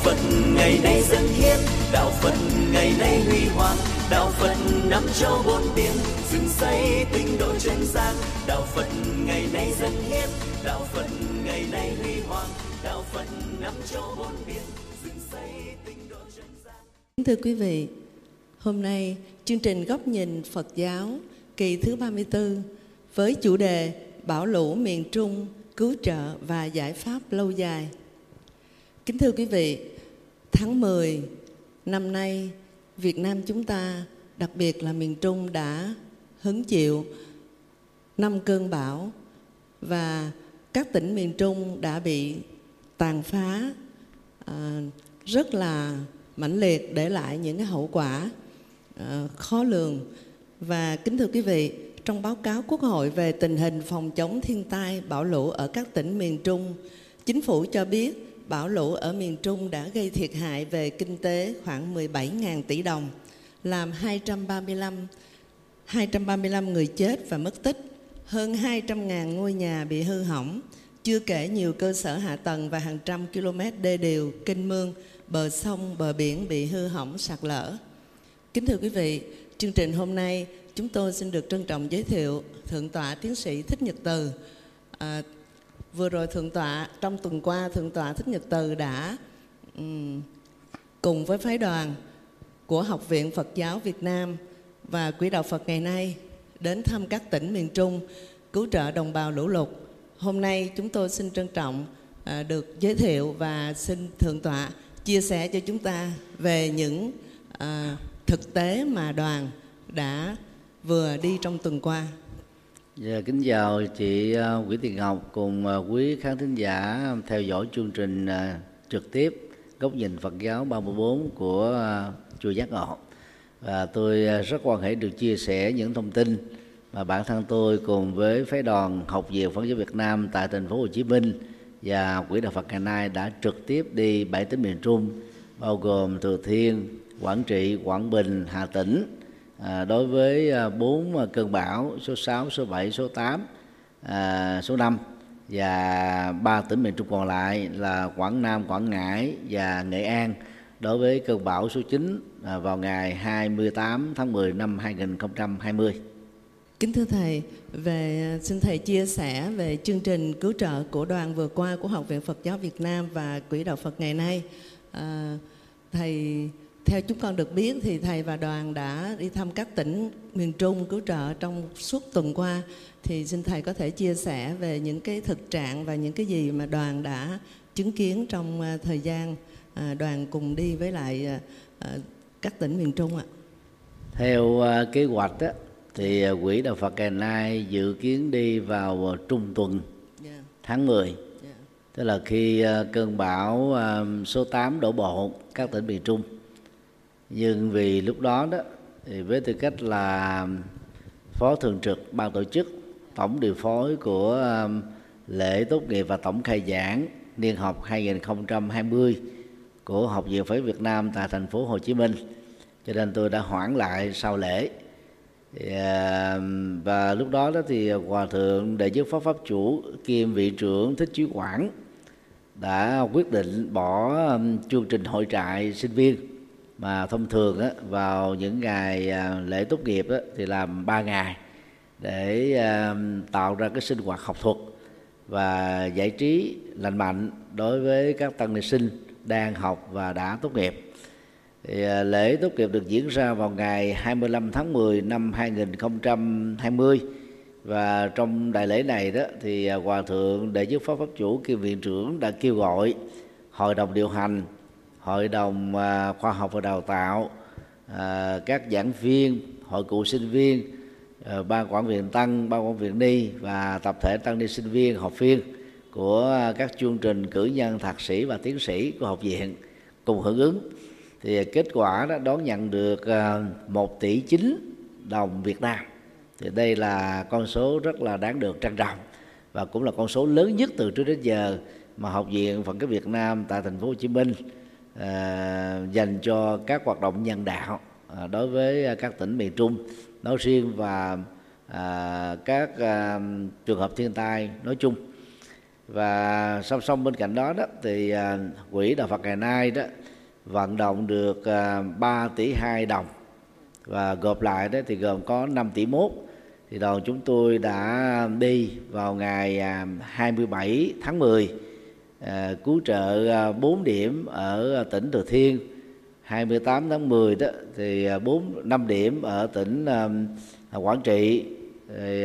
Phật ngày nay dâng hiến, đạo Phật ngày nay huy hoàng, đạo Phật năm châu bốn biển, dựng xây tinh độ chân gian. Đạo Phật ngày nay dâng hiến, đạo Phật ngày nay huy hoàng, đạo Phật năm châu bốn biển, dựng xây tinh độ chân gian. Thưa quý vị, hôm nay chương trình Góc nhìn Phật giáo kỳ thứ 34 với chủ đề Bão lũ miền Trung, cứu trợ và giải pháp lâu dài. Kính thưa quý vị, tháng 10 năm nay, Việt Nam chúng ta, đặc biệt là miền Trung đã hứng chịu 5 cơn bão và các tỉnh miền Trung đã bị tàn phá rất là mãnh liệt, để lại những cái hậu quả khó lường. Và kính thưa quý vị, trong báo cáo Quốc hội về tình hình phòng chống thiên tai bão lũ ở các tỉnh miền Trung, Chính phủ cho biết bão lũ ở miền Trung đã gây thiệt hại về kinh tế khoảng 17.000 tỷ đồng, làm 235 người chết và mất tích, hơn 200.000 ngôi nhà bị hư hỏng, chưa kể nhiều cơ sở hạ tầng và hàng trăm km đê điều, kênh mương, bờ sông, bờ biển bị hư hỏng sạt lở. Kính thưa quý vị, chương trình hôm nay chúng tôi xin được trân trọng giới thiệu Thượng tọa Tiến sĩ Thích Nhật Từ. Vừa rồi trong tuần qua, Thượng tọa Thích Nhật Từ đã cùng với phái đoàn của Học viện Phật giáo Việt Nam và Quỹ đạo Phật ngày nay đến thăm các tỉnh miền Trung, cứu trợ đồng bào lũ lụt. Hôm nay chúng tôi xin trân trọng được giới thiệu và xin Thượng tọa chia sẻ cho chúng ta về những thực tế mà đoàn đã vừa đi trong tuần qua. Dạ, kính chào chị Nguyễn Thị Ngọc cùng quý khán thính giả theo dõi chương trình trực tiếp Góc nhìn Phật giáo 34 của chùa Giác Ngộ. Và tôi rất hoan hỷ được chia sẻ những thông tin mà bản thân tôi cùng với phái đoàn Học viện Phật giáo Việt Nam tại thành phố Hồ Chí Minh và Quỹ đạo Phật ngày nay đã trực tiếp đi 7 tỉnh miền Trung, bao gồm Thừa Thiên, Quảng Trị, Quảng Bình, Hà Tĩnh, đối với 4 cơn bão số 6, số 7, số 8, số 5 và 3 tỉnh miền Trung còn lại là Quảng Nam, Quảng Ngãi và Nghệ An đối với cơn bão số 9 vào ngày 28 tháng 10 năm 2020. Kính thưa Thầy, xin Thầy chia sẻ về chương trình cứu trợ của đoàn vừa qua của Học viện Phật giáo Việt Nam và Quỹ đạo Phật ngày nay. Thầy, theo chúng con được biết thì Thầy và đoàn đã đi thăm các tỉnh miền Trung cứu trợ trong suốt tuần qua. Thì xin Thầy có thể chia sẻ về những cái thực trạng và những cái gì mà đoàn đã chứng kiến trong thời gian đoàn cùng đi với lại các tỉnh miền Trung ạ. Theo kế hoạch đó, thì Quỹ đạo Phật ngày nay dự kiến đi vào trung tuần tháng 10. Tức là khi cơn bão số 8 đổ bộ các tỉnh miền Trung. Nhưng vì lúc đó thì với tư cách là Phó Thường trực Ban tổ chức, Tổng điều phối của lễ tốt nghiệp và tổng khai giảng niên học 2020 của Học viện Phật giáo Việt Nam tại thành phố Hồ Chí Minh, cho nên tôi đã hoãn lại sau lễ. Và lúc đó thì Hòa thượng Đệ nhất Pháp chủ kiêm vị trưởng Thích Chí Quảng đã quyết định bỏ chương trình hội trại sinh viên mà thông thường vào những ngày lễ tốt nghiệp thì làm 3 ngày để tạo ra cái sinh hoạt học thuật và giải trí lành mạnh đối với các tăng ni sinh đang học và đã tốt nghiệp. Thì lễ tốt nghiệp được diễn ra vào ngày 25 tháng 10 năm 2020, và trong đại lễ này thì Hòa thượng Đệ nhất Pháp chủ kiêm viện trưởng đã kêu gọi hội đồng điều hành, hội đồng khoa học và đào tạo, các giảng viên, hội cựu sinh viên, ban quản viện tăng, ban quản viện ni và tập thể tăng ni sinh viên, học viên của các chương trình cử nhân, thạc sĩ và tiến sĩ của học viện cùng hưởng ứng. Thì kết quả đó đón nhận được 1,9 tỷ đồng Việt Nam. Thì đây là con số rất là đáng được trân trọng và cũng là con số lớn nhất từ trước đến giờ mà Học viện Phật giáo Việt Nam tại thành phố Hồ Chí Minh dành cho các hoạt động nhân đạo đối với các tỉnh miền Trung nói riêng và các trường hợp thiên tai nói chung. Và song song bên cạnh đó thì quỹ Đạo Phật ngày nay đó vận động được 3,2 tỷ đồng, và gộp lại đó thì gồm có 5,1 tỷ. Thì đoàn chúng tôi đã đi vào ngày 27 tháng 10 cứu trợ 4 điểm ở tỉnh Thừa Thiên, 28 tháng 10 đó thì 5 điểm ở tỉnh Quảng Trị, rồi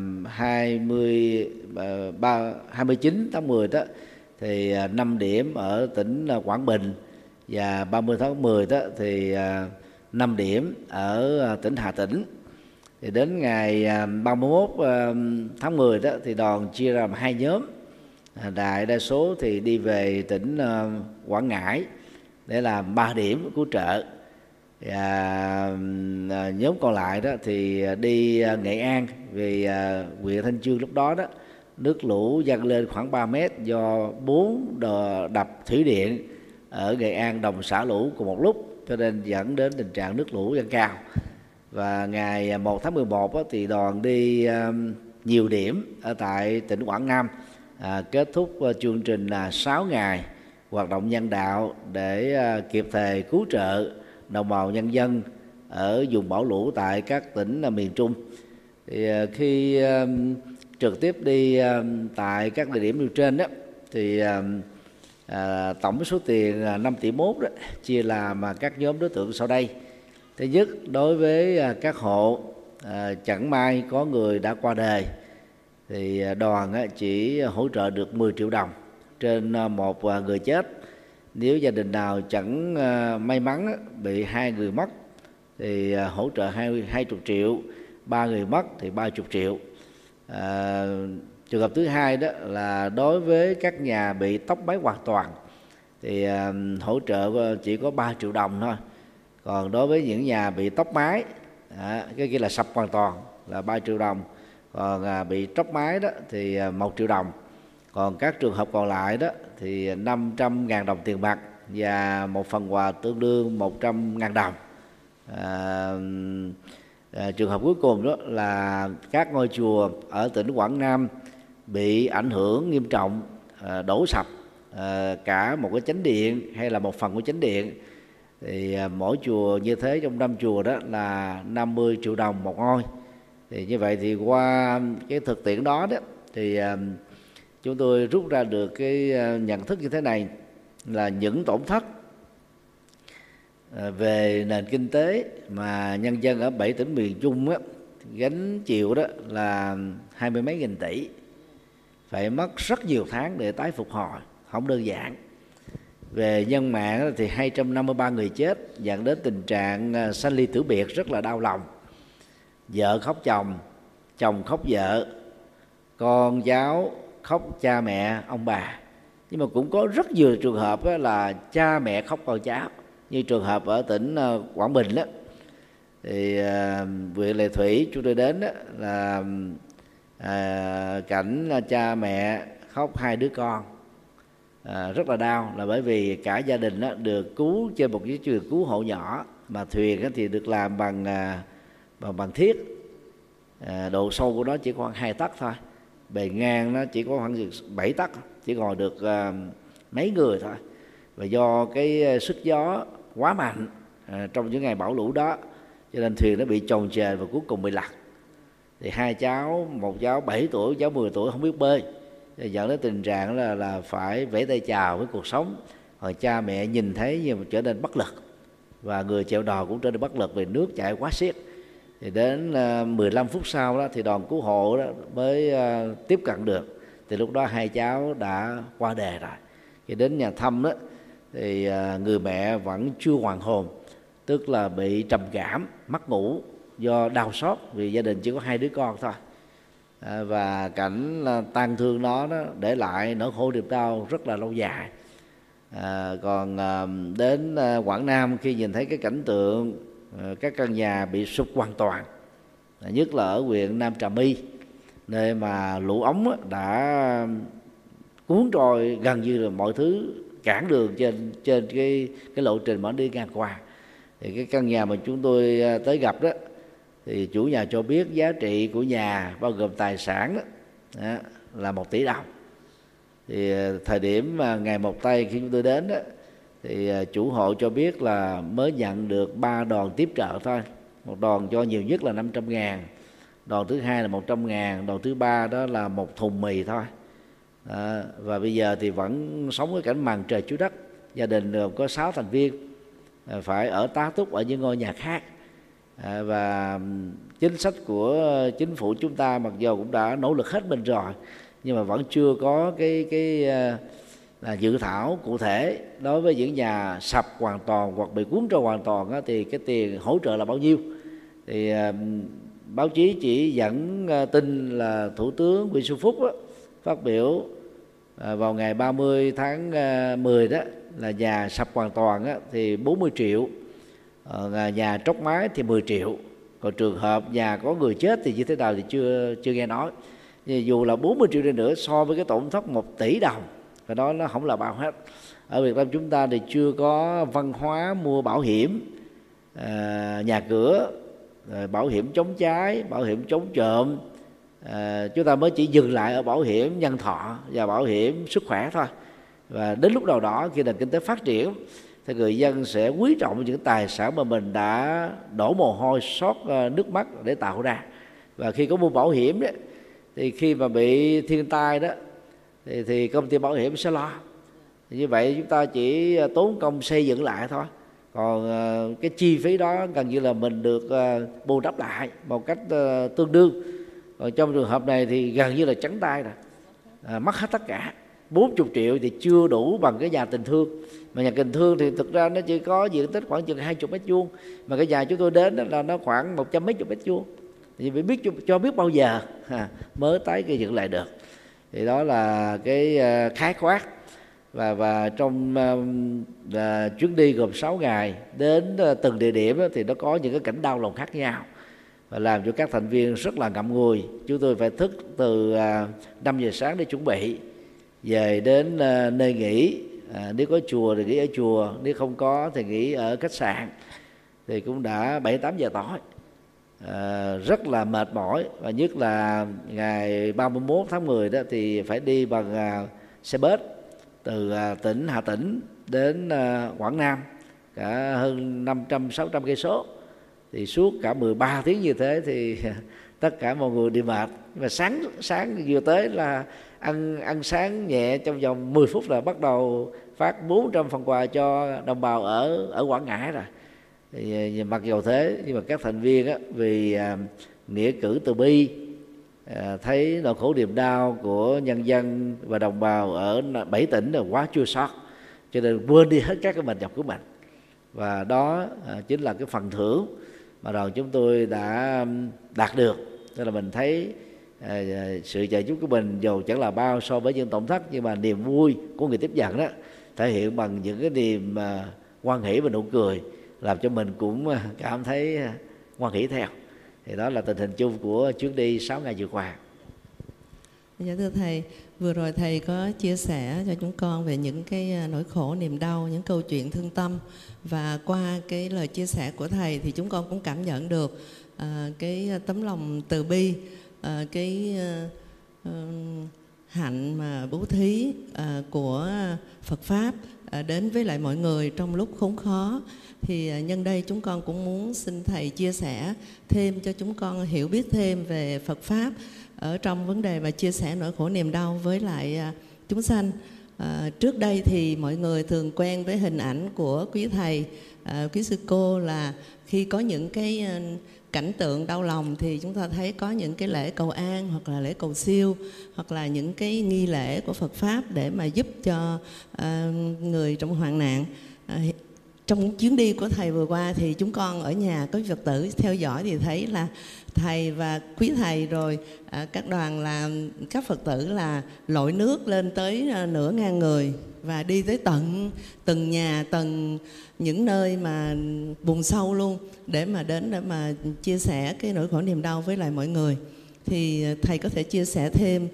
29 tháng 10 đó thì 5 điểm ở tỉnh Quảng Bình, và 30 tháng 10 đó thì 5 điểm ở tỉnh Hà Tĩnh. Thì đến ngày 31 tháng 10 đó thì đoàn chia ra làm 2 nhóm. Đại đa số thì đi về tỉnh Quảng Ngãi để làm 3 điểm cứu trợ, và nhóm còn lại đó thì đi Nghệ An, vì huyện Thanh Chương lúc đó nước lũ dâng lên khoảng 3 mét do 4 đập thủy điện ở Nghệ An đồng xả lũ cùng một lúc, cho nên dẫn đến tình trạng nước lũ dâng cao. Và ngày 1 tháng 11 thì đoàn đi nhiều điểm ở tại tỉnh Quảng Nam, kết thúc chương trình 6 ngày hoạt động nhân đạo để kịp thời cứu trợ đồng bào nhân dân ở vùng bão lũ tại các tỉnh miền Trung. Thì khi trực tiếp đi tại các địa điểm nêu trên đó thì tổng số tiền 5,1 tỷ đó chia làm các nhóm đối tượng sau đây. Thứ nhất, đối với các hộ chẳng may có người đã qua đời thì đoàn chỉ hỗ trợ được 10 triệu đồng trên một người chết. Nếu gia đình nào chẳng may mắn bị 2 người mất thì hỗ trợ 20 triệu, 3 người mất thì 30 triệu. Trường hợp thứ hai đó là đối với các nhà bị tốc mái hoàn toàn thì hỗ trợ chỉ có 3 triệu đồng thôi. Còn đối với những nhà bị tốc mái, cái kia là sập hoàn toàn là 3 triệu đồng. Còn bị tróc mái đó thì 1 triệu đồng. Còn các trường hợp còn lại đó thì 500.000 đồng tiền mặt và một phần quà tương đương 100.000 đồng. Trường hợp cuối cùng đó là các ngôi chùa ở tỉnh Quảng Nam bị ảnh hưởng nghiêm trọng, đổ sập cả một cái chánh điện hay là một phần của chánh điện, thì mỗi chùa như thế trong 5 chùa đó là 50 triệu đồng một ngôi. Thì như vậy thì qua cái thực tiễn đó thì chúng tôi rút ra được cái nhận thức như thế này, là những tổn thất về nền kinh tế mà nhân dân ở 7 tỉnh miền Trung gánh chịu đó là 20 mấy nghìn tỷ, phải mất rất nhiều tháng để tái phục hồi, không đơn giản. Về nhân mạng thì 253 người chết, dẫn đến tình trạng sanh ly tử biệt rất là đau lòng. Vợ khóc chồng, chồng khóc vợ, con cháu khóc cha mẹ ông bà. Nhưng mà cũng có rất nhiều trường hợp là cha mẹ khóc con cháu, như trường hợp ở tỉnh Quảng Bình đó, thì huyện Lệ Thủy chúng tôi đến đó là cảnh cha mẹ khóc 2 đứa con, rất là đau, là bởi vì cả gia đình được cứu trên một chiếc thuyền cứu hộ nhỏ, mà thuyền thì được làm bằng thiết, độ sâu của nó chỉ khoảng 2 tấc thôi, bề ngang nó chỉ có khoảng 7 tấc, chỉ ngồi được mấy người thôi. Và do cái sức gió quá mạnh trong những ngày bão lũ đó, cho nên thuyền nó bị chồng chề và cuối cùng bị lật. Thì 2 cháu, một cháu 7 tuổi, cháu 10 tuổi không biết bơi, dẫn đến tình trạng là phải vẫy tay chào với cuộc sống. Rồi cha mẹ nhìn thấy nhưng mà trở nên bất lực, và người chèo đò cũng trở nên bất lực vì nước chảy quá xiết. Thì đến 15 phút sau đó thì đoàn cứu hộ đó mới tiếp cận được. Thì lúc đó 2 cháu đã qua đời rồi. Khi đến nhà thăm đó thì người mẹ vẫn chưa hoàn hồn, tức là bị trầm cảm, mất ngủ do đau xót vì gia đình chỉ có 2 đứa con thôi. Và cảnh tang thương đó để lại nỗi khổ niềm đau rất là lâu dài. Còn đến Quảng Nam, khi nhìn thấy cái cảnh tượng các căn nhà bị sụp hoàn toàn, nhất là ở huyện Nam Trà My, nơi mà lũ ống đã cuốn trôi gần như là mọi thứ, cản đường trên cái lộ trình mà nó đi ngang qua. Thì cái căn nhà mà chúng tôi tới gặp đó, thì chủ nhà cho biết giá trị của nhà bao gồm tài sản đó là 1 tỷ đồng. Thì thời điểm mà ngày Mộc Tây khi chúng tôi đến đó, thì chủ hộ cho biết là mới nhận được 3 đòn tiếp trợ thôi. Một đòn cho nhiều nhất là 500.000, đòn thứ hai là 100.000, đòn thứ ba đó là một thùng mì thôi. Và bây giờ thì vẫn sống với cảnh màn trời chiếu đất. Gia đình có 6 thành viên, phải ở tá túc ở những ngôi nhà khác. Và chính sách của chính phủ chúng ta mặc dù cũng đã nỗ lực hết mình rồi, nhưng mà vẫn chưa có cái dự thảo cụ thể đối với những nhà sập hoàn toàn hoặc bị cuốn trôi hoàn toàn thì cái tiền hỗ trợ là bao nhiêu. Thì báo chí chỉ dẫn tin là Thủ tướng Nguyễn Xuân Phúc phát biểu vào ngày 30 tháng 10 đó là nhà sập hoàn toàn thì 40 triệu, nhà tróc mái thì 10 triệu. Còn trường hợp nhà có người chết thì như thế nào thì chưa nghe nói. Nhưng dù là 40 triệu đi nữa so với cái tổn thất 1 tỷ đồng, và đó nó không là bao hết. Ở Việt Nam chúng ta thì chưa có văn hóa mua bảo hiểm nhà cửa, bảo hiểm chống cháy, bảo hiểm chống trộm. Chúng ta mới chỉ dừng lại ở bảo hiểm nhân thọ và bảo hiểm sức khỏe thôi. Và đến lúc nào đó khi nền kinh tế phát triển thì người dân sẽ quý trọng những tài sản mà mình đã đổ mồ hôi xót nước mắt để tạo ra. Và khi có mua bảo hiểm đấy, thì khi mà bị thiên tai đó thì công ty bảo hiểm sẽ lo. Như vậy chúng ta chỉ tốn công xây dựng lại thôi. Còn cái chi phí đó gần như là mình được bù đắp lại một cách tương đương. Còn trong trường hợp này thì gần như là trắng tay rồi, mất hết tất cả. 40 triệu thì chưa đủ bằng cái nhà tình thương. Mà nhà tình thương thì thực ra nó chỉ có diện tích khoảng chừng 20 mét vuông, mà cái nhà chúng tôi đến là nó khoảng 100 mấy chục mét vuông. Thì phải biết cho biết bao giờ mới tái gây dựng lại được. Thì đó là cái khái quát. Và trong chuyến đi gồm 6 ngày đến từng địa điểm thì nó có những cái cảnh đau lòng khác nhau, và làm cho các thành viên rất là ngậm ngùi. Chúng tôi phải thức từ 5 giờ sáng để chuẩn bị, về đến nơi nghỉ. Nếu có chùa thì nghỉ ở chùa, nếu không có thì nghỉ ở khách sạn. Thì cũng đã 7-8 giờ tối. Rất là mệt mỏi. Và nhất là ngày 31 tháng 10 đó thì phải đi bằng xe bus từ tỉnh Hà Tĩnh đến Quảng Nam, cả hơn 500-600 cây số. Thì suốt cả 13 tiếng như thế thì tất cả mọi người đi mệt. Và sáng vừa tới là ăn sáng nhẹ, trong vòng 10 phút là bắt đầu phát 400 phần quà cho đồng bào ở Quảng Ngãi rồi. Thì mặc dù thế nhưng mà các thành viên vì nghĩa cử từ bi, thấy nỗi khổ niềm đau của nhân dân và đồng bào ở 7 tỉnh là quá chua xót, cho nên quên đi hết các cái mệt nhọc của mình. Và đó chính là cái phần thưởng mà đoàn chúng tôi đã đạt được. Tức là mình thấy sự trợ giúp của mình dù chẳng là bao so với những tổn thất, nhưng mà niềm vui của người tiếp nhận đó thể hiện bằng những cái niềm hoan hỷ và nụ cười, làm cho mình cũng cảm thấy hoan hỷ theo. Thì đó là tình hình chung của chuyến đi 6 ngày vừa qua. Dạ thưa Thầy, vừa rồi Thầy có chia sẻ cho chúng con về những cái nỗi khổ, niềm đau, những câu chuyện thương tâm. Và qua cái lời chia sẻ của Thầy thì chúng con cũng cảm nhận được cái tấm lòng từ bi, cái hạnh mà bố thí của Phật Pháp đến với lại mọi người trong lúc khốn khó. Thì nhân đây chúng con cũng muốn xin Thầy chia sẻ thêm cho chúng con hiểu biết thêm về Phật Pháp ở trong vấn đề mà chia sẻ nỗi khổ niềm đau với lại chúng sanh. Trước đây thì mọi người thường quen với hình ảnh của quý Thầy, quý sư cô là khi có những cái cảnh tượng đau lòng thì chúng ta thấy có những cái lễ cầu an hoặc là lễ cầu siêu, hoặc là những cái nghi lễ của Phật Pháp để mà giúp cho người trong hoạn nạn. Trong chuyến đi của Thầy vừa qua thì chúng con ở nhà có Phật tử theo dõi thì thấy là Thầy và quý Thầy rồi các đoàn là các Phật tử là lội nước lên tới nửa ngàn người và đi tới từng nhà, từng những nơi mà vùng sâu luôn để mà đến để mà chia sẻ cái nỗi khổ niềm đau với lại mọi người. Thì Thầy có thể chia sẻ thêm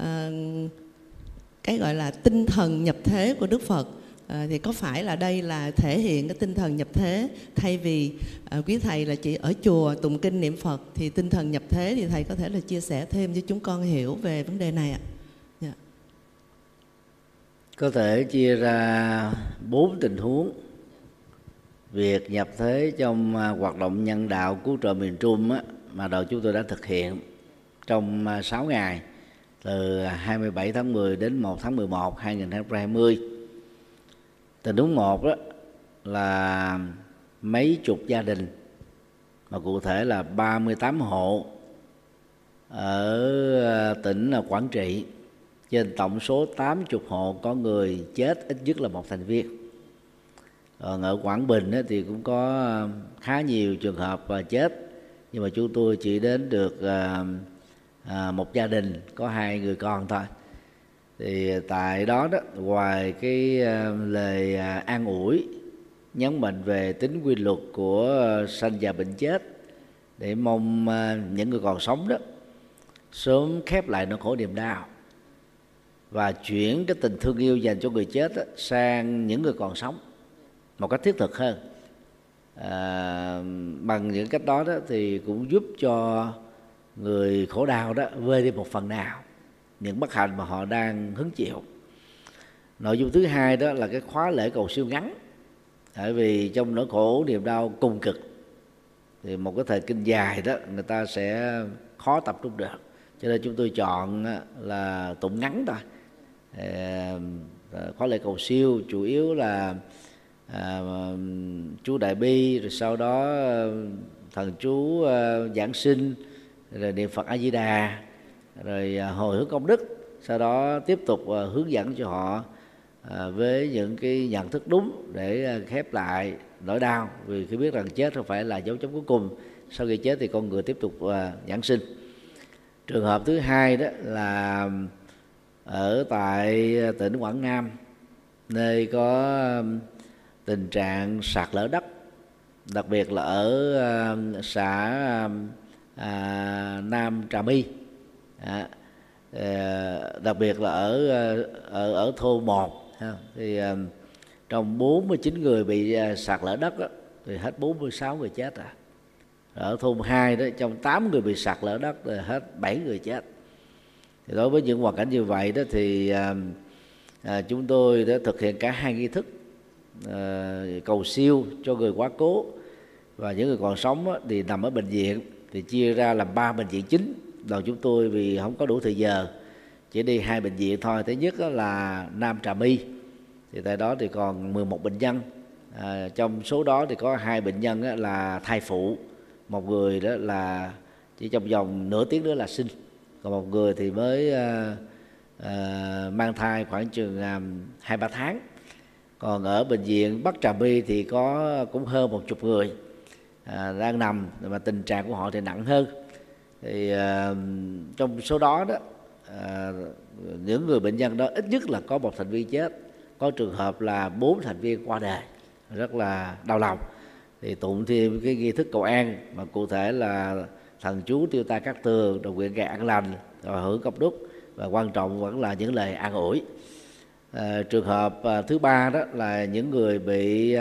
cái gọi là tinh thần nhập thế của Đức Phật. Thì có phải là đây là thể hiện cái tinh thần nhập thế, thay vì quý Thầy là chỉ ở chùa tụng kinh niệm Phật, thì tinh thần nhập thế thì Thầy có thể là chia sẻ thêm cho chúng con hiểu về vấn đề này ạ. Có thể chia ra 4 tình huống việc nhập thế trong hoạt động nhân đạo cứu trợ miền Trung mà đội chúng tôi đã thực hiện trong 6 ngày từ 27 tháng 10 đến 1 tháng 11 2020. Tình huống 1 đó là mấy chục gia đình, mà cụ thể là 38 hộ ở tỉnh Quảng Trị. Trên tổng số 80 hộ có người chết ít nhất là một thành viên. Còn ở Quảng Bình thì cũng có khá nhiều trường hợp chết, nhưng mà chúng tôi chỉ đến được một gia đình có 2 người con thôi. Thì tại đó ngoài cái lời an ủi nhấn mạnh về tính quy luật của sanh già bệnh chết, để mong những người còn sống đó sớm khép lại nỗi khổ niềm đau và chuyển cái tình thương yêu dành cho người chết sang những người còn sống một cách thiết thực hơn. Bằng những cách đó thì cũng giúp cho người khổ đau đó vơi đi một phần nào những bất hạnh mà họ đang hứng chịu. Nội dung thứ hai đó là cái khóa lễ cầu siêu ngắn, bởi vì trong nỗi khổ niềm đau cùng cực thì một cái thời kinh dài đó người ta sẽ khó tập trung được, cho nên chúng tôi chọn là tụng ngắn thôi. Khóa lễ cầu siêu chủ yếu là chú Đại Bi, rồi sau đó thần chú Giảng Sinh, rồi niệm Phật A Di Đà, rồi hồi hướng công đức. Sau đó tiếp tục hướng dẫn cho họ với những cái nhận thức đúng để khép lại nỗi đau, vì khi biết rằng chết không phải là dấu chấm cuối cùng, sau khi chết thì con người tiếp tục giảng sinh. Trường hợp thứ hai đó là ở tại tỉnh Quảng Nam, nơi có tình trạng sạt lở đất, đặc biệt là ở xã Nam Trà My, đặc biệt là ở thôn 1 thì trong 49 người bị sạt lở đất đó, thì hết 46 người chết rồi. Ở thôn 2 đó, trong 8 người bị sạt lở đất thì hết 7 người chết. Thì đối với những hoàn cảnh như vậy đó thì chúng tôi đã thực hiện cả 2 nghi thức cầu siêu cho người quá cố, và những người còn sống đó, thì nằm ở bệnh viện thì chia ra làm 3 bệnh viện chính. Đoàn chúng tôi vì không có đủ thời giờ chỉ đi 2 bệnh viện thôi. Thứ nhất là Nam Trà My, thì tại đó thì còn 11 bệnh nhân. Trong số đó thì có 2 bệnh nhân là thai phụ, một người đó là chỉ trong vòng nửa tiếng nữa là sinh, còn một người thì mới mang thai khoảng chừng 2-3 tháng. Còn ở bệnh viện Bắc Trà My thì có cũng hơn 10 người đang nằm, mà tình trạng của họ thì nặng hơn. Thì trong số đó những người bệnh nhân đó ít nhất là có 1 thành viên chết, có trường hợp là 4 thành viên qua đời, rất là đau lòng. Thì tụng thêm cái nghi thức cầu an, mà cụ thể là thần chú Tiêu Tai Cát Tường, rồi nguyện gà an lành, rồi hưởng công đức, và quan trọng vẫn là những lời an ủi. Trường hợp thứ ba đó là những người bị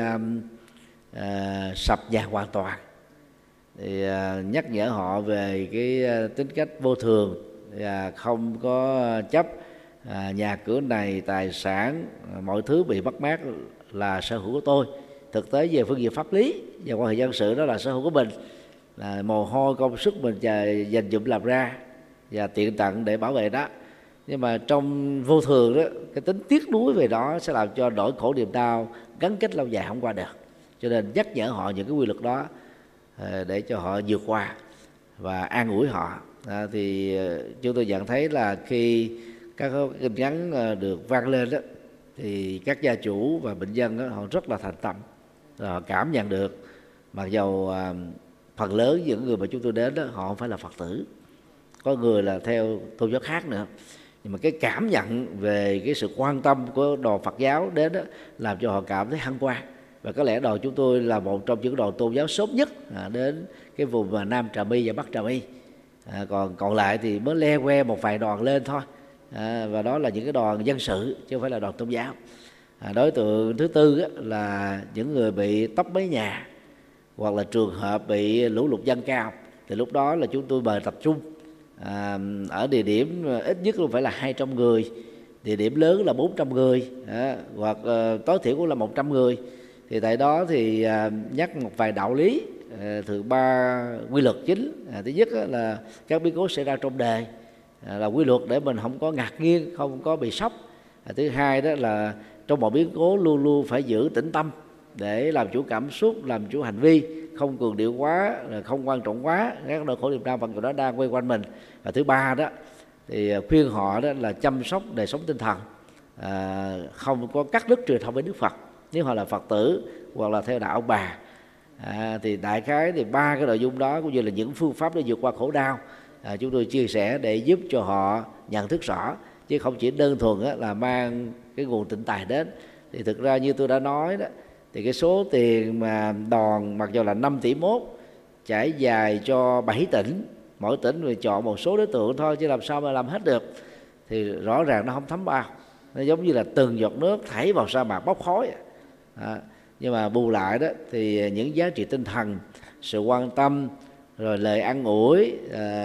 sập nhà hoàn toàn, thì nhắc nhở họ về cái tính cách vô thường và không có chấp nhà cửa này, tài sản, mọi thứ bị mất mát là sở hữu của tôi. Thực tế về phương diện pháp lý và quan hệ dân sự đó là sở hữu của mình, là mồ hôi công sức mình dành dụm làm ra và tiện tận để bảo vệ đó. Nhưng mà trong vô thường đó, cái tính tiếc nuối về đó sẽ làm cho nỗi khổ niềm đau gắn kết lâu dài không qua được. Cho nên nhắc nhở họ những cái quy luật đó để cho họ vượt qua và an ủi họ. Thì chúng tôi nhận thấy là khi các kinh ngắn được vang lên đó, thì các gia chủ và bệnh nhân đó, họ rất là thành tâm, họ cảm nhận được mặc dầu phần lớn những người mà chúng tôi đến đó, họ không phải là Phật tử, có người là theo tôn giáo khác nữa, nhưng mà cái cảm nhận về cái sự quan tâm của đoàn Phật giáo đến đó, làm cho họ cảm thấy hân hoan. Và có lẽ đoàn chúng tôi là một trong những đoàn tôn giáo sớm nhất đến cái vùng Nam Trà My và Bắc Trà My. Còn lại thì mới le que một vài đoàn lên thôi, và đó là những cái đoàn dân sự chứ không phải là đoàn tôn giáo. Đối tượng thứ tư là những người bị tốc mái nhà hoặc là trường hợp bị lũ lụt dâng cao, thì lúc đó là chúng tôi mời tập trung ở địa điểm ít nhất cũng phải là 200 người địa điểm lớn là 400 người hoặc tối thiểu cũng là 100 người, thì tại đó thì nhắc một vài đạo lý. Thứ ba quy luật chính, thứ nhất là các biến cố xảy ra trong đời là quy luật để mình không có ngạc nhiên, không có bị sốc. Thứ hai đó là trong mọi biến cố luôn luôn phải giữ tĩnh tâm để làm chủ cảm xúc, làm chủ hành vi, không cường điệu quá, không quan trọng quá các nỗi khổ niềm đau phần đó đang quay quanh mình. Và thứ ba đó thì khuyên họ đó là chăm sóc đời sống tinh thần, không có cắt đứt truyền thông với Đức Phật nếu họ là Phật tử hoặc là theo đạo ông bà. Thì đại khái thì ba cái nội dung đó cũng như là những phương pháp để vượt qua khổ đau, chúng tôi chia sẻ để giúp cho họ nhận thức rõ, chứ không chỉ đơn thuần là mang cái nguồn tịnh tài đến. Thì thực ra như tôi đã nói đó, thì cái số tiền mà đòn mặc dù là 5,1 tỷ trải dài cho 7 tỉnh, mỗi tỉnh rồi chọn một số đối tượng thôi, chứ làm sao mà làm hết được, thì rõ ràng nó không thấm bao. Nó giống như là từng giọt nước thảy vào sa mạc bốc khói. Nhưng mà bù lại đó thì những giá trị tinh thần, sự quan tâm, rồi lời an ủi,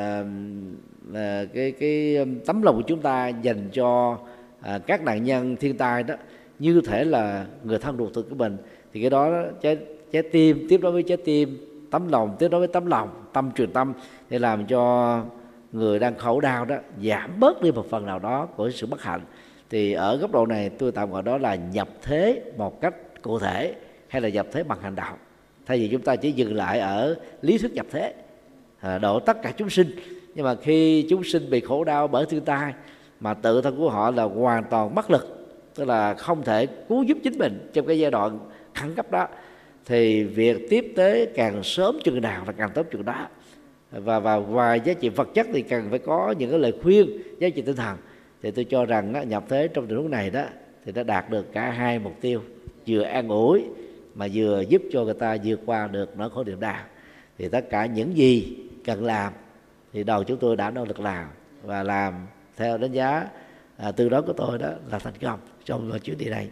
cái tấm lòng của chúng ta dành cho các nạn nhân thiên tai đó như thể là người thân ruột thịt của mình, thì cái đó trái tim tiếp đối với trái tim, tấm lòng tiếp đối với tấm lòng, tâm truyền tâm, để làm cho người đang khổ đau đó giảm bớt đi một phần nào đó của sự bất hạnh. Thì ở góc độ này tôi tạm gọi đó là nhập thế một cách cụ thể, hay là nhập thế bằng hành động, thay vì chúng ta chỉ dừng lại ở lý thuyết nhập thế độ tất cả chúng sinh. Nhưng mà khi chúng sinh bị khổ đau bởi thiên tai mà tự thân của họ là hoàn toàn bất lực, tức là không thể cứu giúp chính mình trong cái giai đoạn khẩn cấp đó, thì việc tiếp tế càng sớm chừng nào là càng tốt chừng đó. Và ngoài giá trị vật chất thì cần phải có những cái lời khuyên giá trị tinh thần. Thì tôi cho rằng nhập thế trong tình huống này đó thì đã đạt được cả hai mục tiêu, vừa an ủi mà vừa giúp cho người ta vượt qua được nỗi khổ niềm đau. Thì tất cả những gì cần làm thì đầu chúng tôi đã nỗ lực làm, và làm theo đánh giá từ đó của tôi đó là thành công trong chuyến đi này.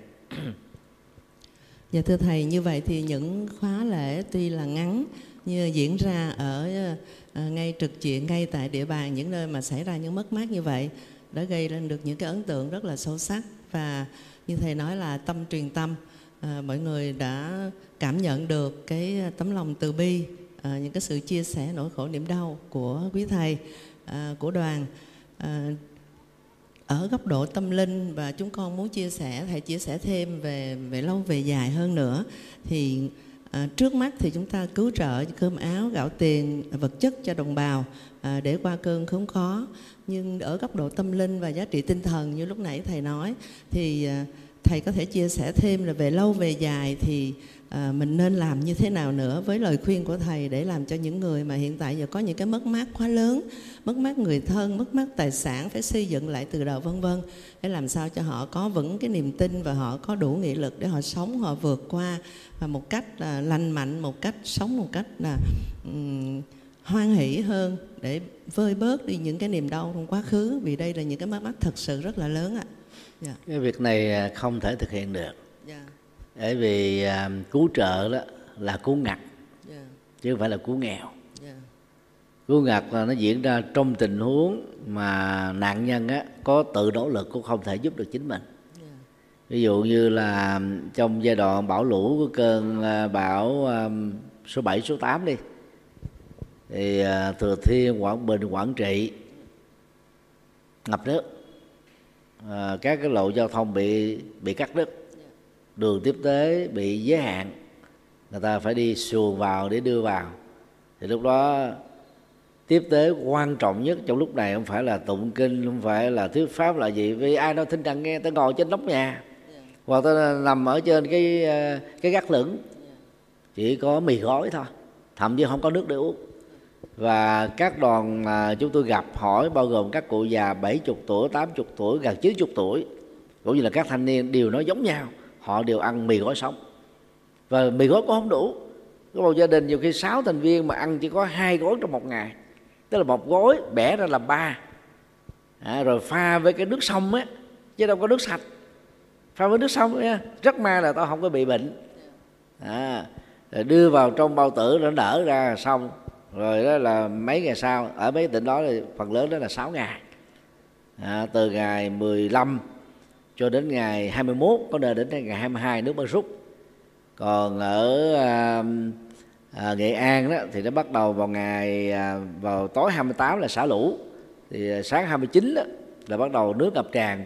Dạ thưa Thầy, như vậy thì những khóa lễ tuy là ngắn như diễn ra ở ngay trực diện, ngay tại địa bàn, những nơi mà xảy ra những mất mát như vậy, đã gây lên được những cái ấn tượng rất là sâu sắc. Và như Thầy nói là tâm truyền tâm, mọi người đã cảm nhận được cái tấm lòng từ bi, những cái sự chia sẻ nỗi khổ niềm đau của quý Thầy, của đoàn. Ở góc độ tâm linh, và chúng con muốn chia sẻ, Thầy chia sẻ thêm về lâu về dài hơn nữa, thì trước mắt thì chúng ta cứu trợ cơm áo, gạo tiền, vật chất cho đồng bào để qua cơn khốn khó. Nhưng ở góc độ tâm linh và giá trị tinh thần như lúc nãy Thầy nói, thì Thầy có thể chia sẻ thêm là về lâu về dài thì mình nên làm như thế nào nữa, với lời khuyên của Thầy để làm cho những người mà hiện tại giờ có những cái mất mát quá lớn, mất mát người thân, mất mát tài sản, phải xây dựng lại từ đầu vân vân, để làm sao cho họ có vững cái niềm tin và họ có đủ nghị lực để họ sống, họ vượt qua và một cách lành mạnh, một cách sống một cách là hoan hỷ hơn, để vơi bớt đi những cái niềm đau trong quá khứ, vì đây là những cái mất mát thật sự rất là lớn ạ. Dạ. Cái việc này không thể thực hiện được. Dạ. Bởi vì cứu trợ đó là cứu ngặt, Dạ. chứ không phải là cứu nghèo. Dạ. Cứu ngặt là nó diễn ra trong tình huống mà nạn nhân có tự nỗ lực cũng không thể giúp được chính mình. Dạ. Ví dụ như là trong giai đoạn bão lũ của cơn bão số 7, số 8 đi, thì Thừa Thiên, Quảng Bình, Quảng Trị ngập nước, các cái lộ giao thông bị cắt đứt, đường tiếp tế bị giới hạn, người ta phải đi xuồng vào để đưa vào. Thì lúc đó tiếp tế quan trọng nhất trong lúc này không phải là tụng kinh, không phải là thuyết pháp là gì, vì ai nói thinh rằng nghe, ta ngồi trên nóc nhà hoặc ta nằm ở trên cái gác lửng, chỉ có mì gói thôi, thậm chí không có nước để uống. Và các đoàn mà chúng tôi gặp hỏi bao gồm các cụ già 70 tuổi, 80 tuổi, gần 90 tuổi, cũng như là các thanh niên, đều nói giống nhau, họ đều ăn mì gói sống. Và mì gói cũng không đủ. Có một gia đình nhiều khi 6 thành viên mà ăn chỉ có 2 gói trong một ngày, tức là một gói bẻ ra làm 3, rồi pha với cái nước sông á, chứ đâu có nước sạch, pha với nước sông á, rất may là tao không có bị bệnh. Rồi đưa vào trong bao tử, nó nở ra xong rồi đó là mấy ngày sau, ở mấy tỉnh đó thì phần lớn đó là 6 ngày, từ ngày 15 cho đến ngày 21, có nơi đến ngày 22 nước mới rút. Còn ở Nghệ An đó thì nó bắt đầu vào tối 28 là xả lũ, thì sáng 29 đó là bắt đầu nước ngập tràn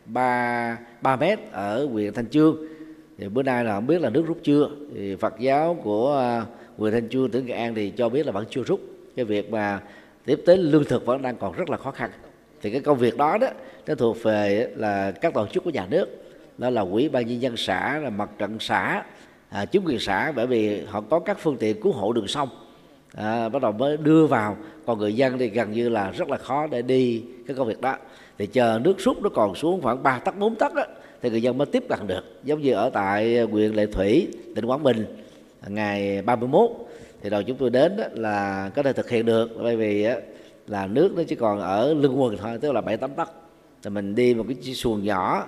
3 mét ở huyện Thanh Chương. Thì bữa nay là không biết là nước rút chưa. Thì Phật giáo của huyện Thanh Chương, tỉnh Nghệ An thì cho biết là vẫn chưa rút. Cái việc mà tiếp tế lương thực vẫn đang còn rất là khó khăn. Thì cái công việc đó nó thuộc về là các tổ chức của nhà nước, đó là Ủy ban nhân dân xã, là mặt trận xã, chính quyền xã, bởi vì họ có các phương tiện cứu hộ đường sông, bắt đầu mới đưa vào. Còn người dân thì gần như là rất là khó để đi cái công việc đó. Thì chờ nước rút nó còn xuống khoảng 3 tấc 4 tấc thì người dân mới tiếp cận được. Giống như ở tại huyện Lệ Thủy, tỉnh Quảng Bình, ngày 31 thì đầu chúng tôi đến là có thể thực hiện được, bởi vì là nước nó chỉ còn ở lưng quần thôi, tức là 7-8 tấc. Thì mình đi một cái xuồng nhỏ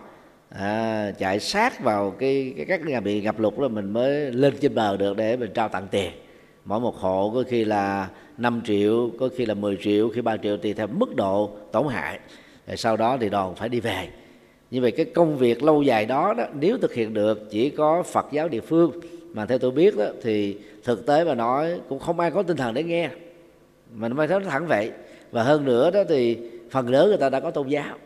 chạy sát vào các nhà bị ngập lụt đó, mình mới lên trên bờ được để mình trao tặng tiền. Mỗi một hộ có khi là 5 triệu, có khi là 10 triệu, khi 3 triệu, tùy theo mức độ tổn hại. Rồi sau đó thì đoàn phải đi về. Như vậy cái công việc lâu dài đó nếu thực hiện được chỉ có Phật giáo địa phương, mà theo tôi biết đó, thì thực tế mà nói cũng không ai có tinh thần để nghe. Mình phải nói thẳng vậy. Và hơn nữa đó thì phần lớn người ta đã có tôn giáo.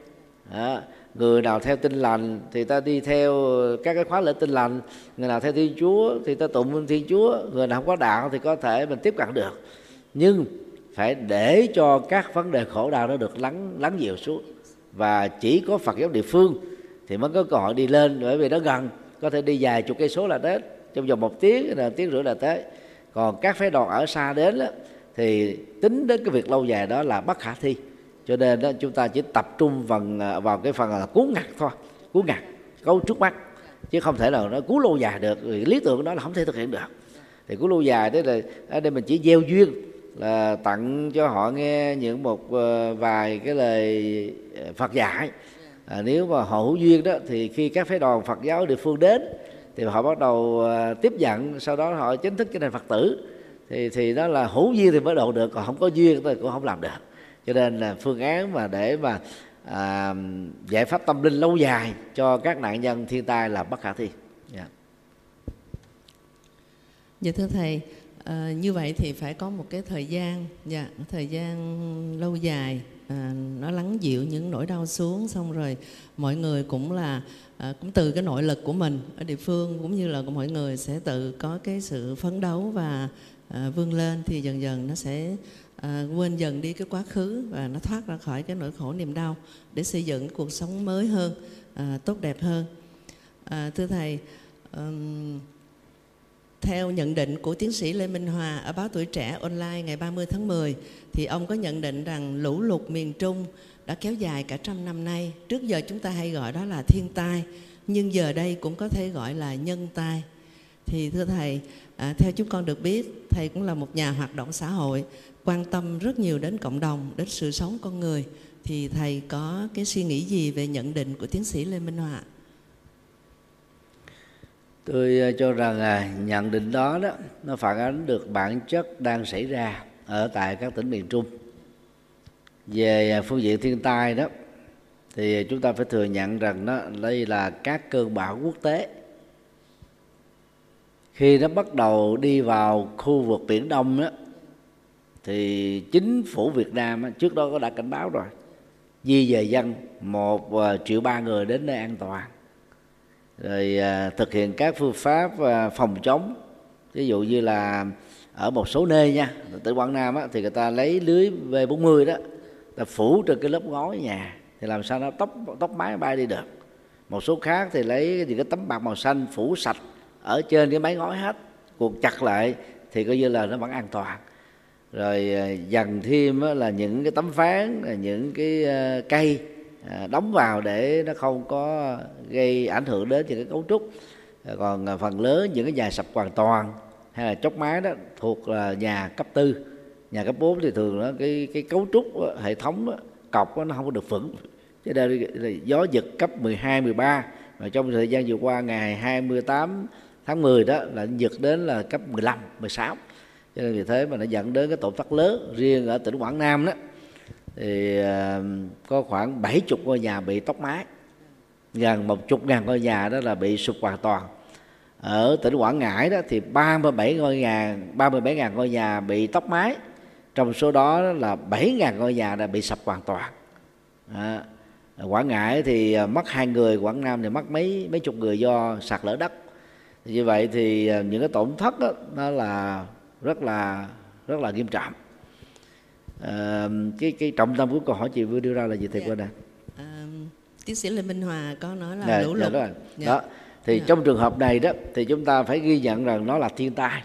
Người nào theo Tin Lành thì ta đi theo các cái khóa lễ Tin Lành, người nào theo Thiên Chúa thì ta tụng Thiên Chúa, người nào không có đạo thì có thể mình tiếp cận được. Nhưng phải để cho các vấn đề khổ đau nó được lắng dịu xuống. Và chỉ có Phật giáo địa phương thì mới có cơ hội đi lên, bởi vì nó gần, có thể đi vài chục cây số là đến, trong vòng 1 tiếng, tiếng rưỡi là tới. Còn các phái đoàn ở xa đến đó, thì tính đến cái việc lâu dài đó là bất khả thi. Cho nên đó, chúng ta chỉ tập trung vào cái phần là cứu ngặt thôi, cứu ngặt, cứu trước mắt, chứ không thể nào nó cứu lâu dài được. Lý tưởng đó là không thể thực hiện được. Thì cứu lâu dài đó là ở đây mình chỉ gieo duyên, là tặng cho họ nghe những một vài cái lời Phật dạy. Nếu mà họ hữu duyên đó thì khi các phái đoàn Phật giáo địa phương đến thì họ bắt đầu tiếp nhận, sau đó họ chính thức trở thành Phật tử. Thì đó là hữu duyên thì mới độ được, còn không có duyên thì cũng không làm được. Cho nên là phương án mà để mà giải pháp tâm linh lâu dài cho các nạn nhân thiên tai là bất khả thi. Dạ thưa thầy, như vậy thì phải có một cái thời gian lâu dài, nó lắng dịu những nỗi đau xuống, xong rồi mọi người cũng là cũng từ cái nội lực của mình ở địa phương cũng như là mọi người sẽ tự có cái sự phấn đấu và vươn lên, thì dần dần nó sẽ quên dần đi cái quá khứ và nó thoát ra khỏi cái nỗi khổ niềm đau để xây dựng cuộc sống mới hơn, tốt đẹp hơn. Thưa thầy, theo nhận định của tiến sĩ Lê Minh Hòa ở báo Tuổi Trẻ online ngày 30 tháng 10 thì ông có nhận định rằng lũ lụt miền Trung đã kéo dài cả 100 năm nay. Trước giờ chúng ta hay gọi đó là thiên tai, nhưng giờ đây cũng có thể gọi là nhân tai. Thì thưa thầy, theo chúng con được biết, thầy cũng là một nhà hoạt động xã hội, quan tâm rất nhiều đến cộng đồng, đến sự sống con người. Thì thầy có cái suy nghĩ gì về nhận định của tiến sĩ Lê Minh Hòa? Tôi cho rằng nhận định đó nó phản ánh được bản chất đang xảy ra ở tại các tỉnh miền Trung. Về phương diện thiên tai đó thì chúng ta phải thừa nhận rằng đây là các cơn bão quốc tế. Khi nó bắt đầu đi vào khu vực Biển Đông đó, thì chính phủ Việt Nam trước đó đã cảnh báo rồi, di dời dân 1,3 triệu người đến nơi an toàn, rồi thực hiện các phương pháp phòng chống. Ví dụ như là ở một số nơi nha, tỉnh Quảng Nam thì người ta lấy lưới V40 đó, ta phủ trên cái lớp ngói nhà thì làm sao nó tốc mái bay đi được. Một số khác thì lấy những cái tấm bạc màu xanh phủ sạch ở trên cái mái ngói hết, cuộn chặt lại thì coi như là nó vẫn an toàn. Rồi dần thêm là những cái tấm ván, những cái cây đóng vào để nó không có gây ảnh hưởng đến những cái cấu trúc. Còn phần lớn những cái nhà sập hoàn toàn hay là chóc mái đó thuộc là nhà cấp 4, nhà cấp 4 thì thường đó cái cấu trúc hệ thống cọc nó không có được vững, cho nên là gió giật cấp 12, 13. Và trong thời gian vừa qua ngày 28 tháng 10 đó là giật đến là cấp 15, 16. Cho nên vì thế mà nó dẫn đến cái tổn thất lớn. Riêng ở tỉnh Quảng Nam đó thì có khoảng 70 ngôi nhà bị tốc mái. gần 10.000 ngôi nhà đó là bị sụp hoàn toàn. Ở tỉnh Quảng Ngãi đó thì 37.000 ngôi nhà bị tốc mái, trong số đó là 7.000 ngôi nhà đã bị sập hoàn toàn. Quảng Ngãi thì mất 2 người, Quảng Nam thì mất mấy chục người do sạt lở đất. Như vậy thì những cái tổn thất đó, nó là rất là nghiêm trọng. Cái trọng tâm của câu hỏi chị vừa đưa ra là gì thầy? Quên nè. Tiến sĩ Lê Minh Hòa có nói là lũ lụt. Đó. Thì trong trường hợp này đó thì chúng ta phải ghi nhận rằng nó là thiên tai.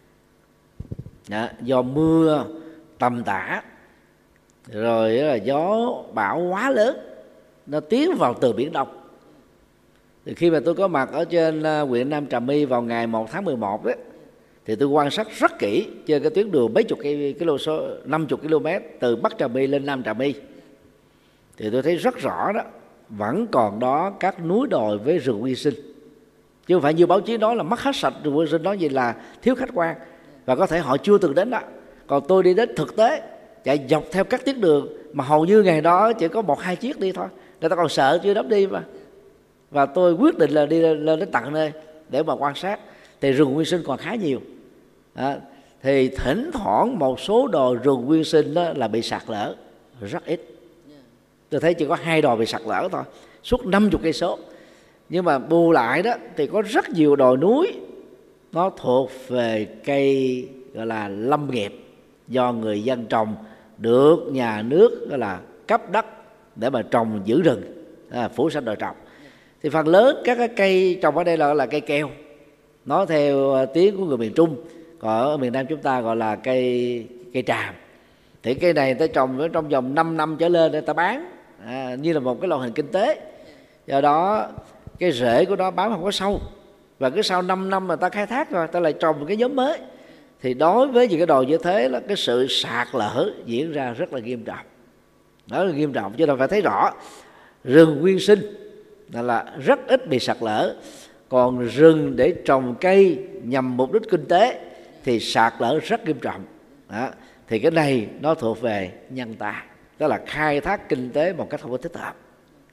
Do mưa tầm tã, rồi là gió bão quá lớn, nó tiến vào từ Biển Đông. Thì khi mà tôi có mặt ở trên huyện Nam Trà My vào ngày 1 tháng 11 đó, thì tôi quan sát rất kỹ trên cái tuyến đường mấy chục km, 50 km từ Bắc Trà My lên Nam Trà My. Thì tôi thấy rất rõ đó, vẫn còn đó các núi đồi với rừng nguyên sinh. Chứ không phải như báo chí nói là mất hết sạch rừng nguyên sinh, nói gì là thiếu khách quan. Và có thể họ chưa từng đến đó. Còn tôi đi đến thực tế, chạy dọc theo các tuyến đường mà hầu như ngày đó chỉ có 1-2 chiếc đi thôi. Người ta còn sợ chưa dám đi mà. Và tôi quyết định là đi lên đến tận nơi để mà quan sát. Thì rừng nguyên sinh còn khá nhiều. Thì thỉnh thoảng một số đồi rừng nguyên sinh đó là bị sạt lở rất ít. Tôi thấy chỉ có 2 đồi bị sạt lở thôi, suốt 50 cây số. Nhưng mà bù lại đó thì có rất nhiều đồi núi nó thuộc về cây gọi là lâm nghiệp, do người dân trồng, được nhà nước gọi là cấp đất để mà trồng giữ rừng, phủ xanh đồi trồng. Thì phần lớn các cái cây trồng ở đây là cây keo, nói theo tiếng của người miền Trung. Còn ở miền Nam chúng ta gọi là cây tràm. Thì cây này người ta trồng trong vòng 5 năm trở lên để ta bán, như là một cái loại hình kinh tế. Do đó cái rễ của nó bám không có sâu, và cứ sau 5 năm mà ta khai thác rồi ta lại trồng một cái giống mới. Thì đối với những cái đồi như thế là cái sự sạt lở diễn ra rất là nghiêm trọng. Đó là nghiêm trọng, cho nên phải thấy rõ rừng nguyên sinh là rất ít bị sạt lở. Còn rừng để trồng cây nhằm mục đích kinh tế thì sạt lở rất nghiêm trọng. Thì cái này nó thuộc về nhân tài, đó là khai thác kinh tế một cách không có thích hợp.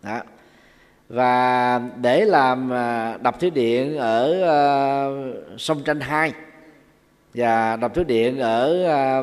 Và để làm đập thủy điện ở sông Tranh 2 và đập thủy điện ở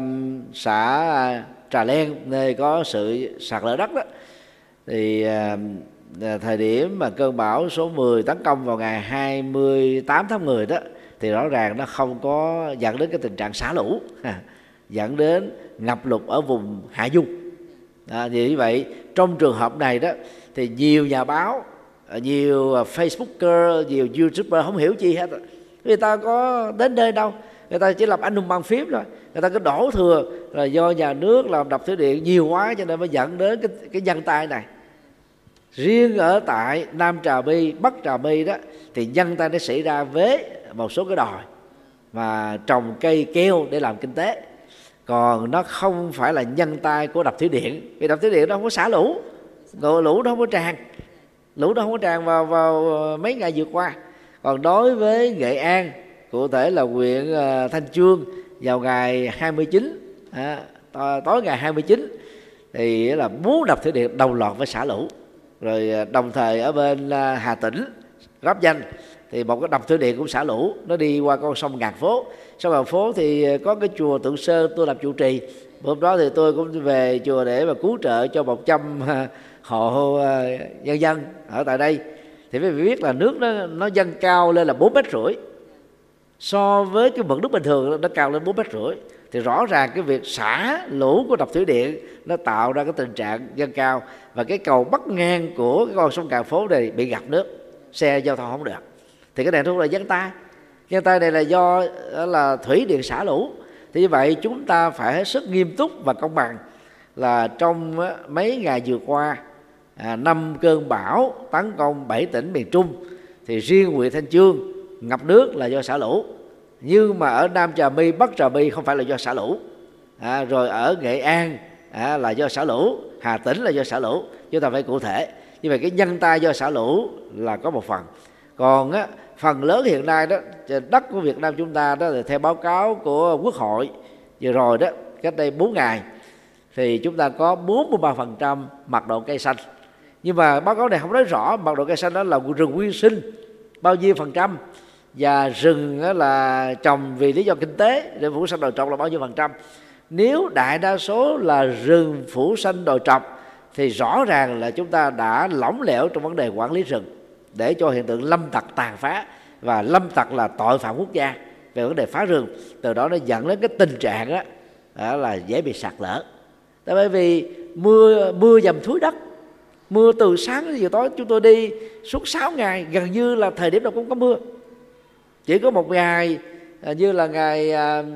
xã Trà Len nơi có sự sạt lở đất đó, thì thời điểm mà cơn bão số 10 tấn công vào ngày 28 tháng 10 đó, thì rõ ràng nó không có dẫn đến cái tình trạng xả lũ, dẫn đến ngập lụt ở vùng hạ du. Vì vậy trong trường hợp này đó thì nhiều nhà báo, nhiều Facebooker, nhiều YouTuber không hiểu chi hết. Người ta có đến nơi đâu, người ta chỉ làm anh hùng bàn phím rồi. Người ta cứ đổ thừa là do nhà nước làm đập thủy điện nhiều quá cho nên mới dẫn đến cái nhân tai này. Riêng ở tại Nam Trà My, Bắc Trà My đó thì nhân tai nó xảy ra với một số cái đồi mà trồng cây keo để làm kinh tế. Còn nó không phải là nhân tai của đập thủy điện. Vì đập thủy điện nó không có xả lũ, lũ nó không có tràn, lũ nó không có tràn vào mấy ngày vừa qua. Còn đối với Nghệ An, cụ thể là huyện Thanh Chương, vào ngày 29 tối ngày 29 thì là 4 đập thủy điện đồng loạt với xả lũ. Rồi đồng thời ở bên Hà Tĩnh giáp danh thì một cái đập thủy điện cũng xả lũ, nó đi qua con sông Ngàn Phố. Sông Ngàn Phố thì có cái chùa Tượng Sơn tôi làm trụ trì. Hôm đó thì tôi cũng về chùa để mà cứu trợ cho 100 hộ nhân dân ở tại đây. Thì quý vị biết là nước nó dâng cao lên là 4,5 mét. So với cái mực nước bình thường nó cao lên 4,5 mét. Thì rõ ràng cái việc xả lũ của đập thủy điện nó tạo ra cái tình trạng dâng cao. Và cái cầu bắc ngang của cái con sông Ngàn Phố này bị ngập nước, xe giao thông không được. Thì cái này nó là dân tai. Dân tai này là do là thủy điện xả lũ. Thì như vậy chúng ta phải hết sức nghiêm túc và công bằng là trong mấy ngày vừa qua 5 cơn bão tấn công 7 tỉnh miền Trung, thì riêng huyện Thanh Chương ngập nước là do xả lũ. Nhưng mà ở Nam Trà My, Bắc Trà My không phải là do xả lũ. Rồi ở Nghệ An là do xả lũ, Hà Tĩnh là do xả lũ. Chúng ta phải cụ thể. Như vậy cái nhân tai do xả lũ là có một phần. Còn phần lớn hiện nay đó, đất của Việt Nam chúng ta đó là theo báo cáo của Quốc hội vừa rồi đó, cách đây 4 ngày, thì chúng ta có 43% mật độ cây xanh. Nhưng mà báo cáo này không nói rõ mật độ cây xanh đó là rừng nguyên sinh bao nhiêu %, và rừng đó là trồng vì lý do kinh tế để phủ xanh đồi trọc là bao nhiêu %. Nếu đại đa số là rừng phủ xanh đồi trọc thì rõ ràng là chúng ta đã lỏng lẻo trong vấn đề quản lý rừng, để cho hiện tượng lâm tặc tàn phá, và lâm tặc là tội phạm quốc gia về vấn đề phá rừng. Từ đó nó dẫn đến cái tình trạng đó là dễ bị sạt lở. Bởi vì mưa dầm thúi đất, mưa từ sáng đến chiều tối. Chúng tôi đi suốt 6 ngày, gần như là thời điểm nào cũng có mưa. Chỉ có một ngày như là ngày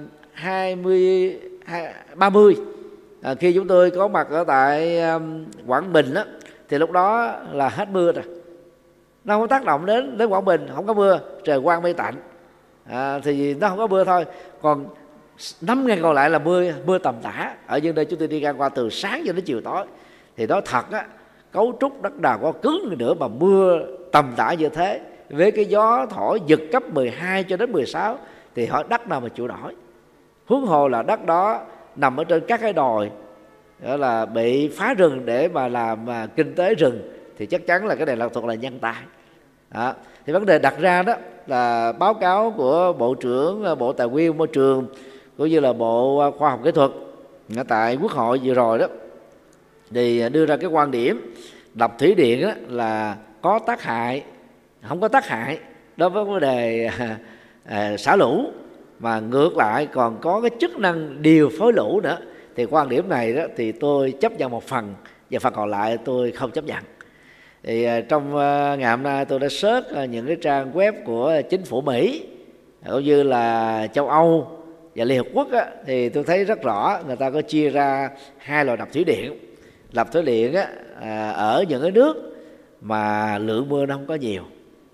30 khi chúng tôi có mặt ở tại Quảng Bình đó, thì lúc đó là hết mưa rồi, nó không tác động đến Quảng Bình, không có mưa, trời quang mây tạnh, thì nó không có mưa thôi. Còn 5 ngày còn lại là mưa tầm tã. Ở những nơi chúng tôi đi ngang qua từ sáng cho đến chiều tối thì đó thật á, cấu trúc đất đai có cứng nữa mà mưa tầm tã như thế, với cái gió thổi giật cấp 12 cho đến 16 thì hỏi đất nào mà chịu nổi. Huống hồ là đất đó nằm ở trên các cái đồi, đó là bị phá rừng để mà làm kinh tế rừng, thì chắc chắn là cái này là thuộc là nhân tài. Thì vấn đề đặt ra đó là báo cáo của Bộ trưởng Bộ Tài nguyên Môi trường cũng như là Bộ Khoa học Kỹ thuật tại Quốc hội vừa rồi đó, thì đưa ra cái quan điểm đập thủy điện đó là có tác hại, không có tác hại đối với vấn đề xả lũ, mà ngược lại còn có cái chức năng điều phối lũ nữa. Thì quan điểm này đó thì tôi chấp nhận một phần, và phần còn lại tôi không chấp nhận. Thì trong ngày hôm nay tôi đã search những cái trang web của chính phủ Mỹ cũng như là châu Âu và Liên Hợp Quốc á, thì tôi thấy rất rõ người ta có chia ra hai loại đập thủy điện. Đập thủy điện á, ở những cái nước mà lượng mưa nó không có nhiều,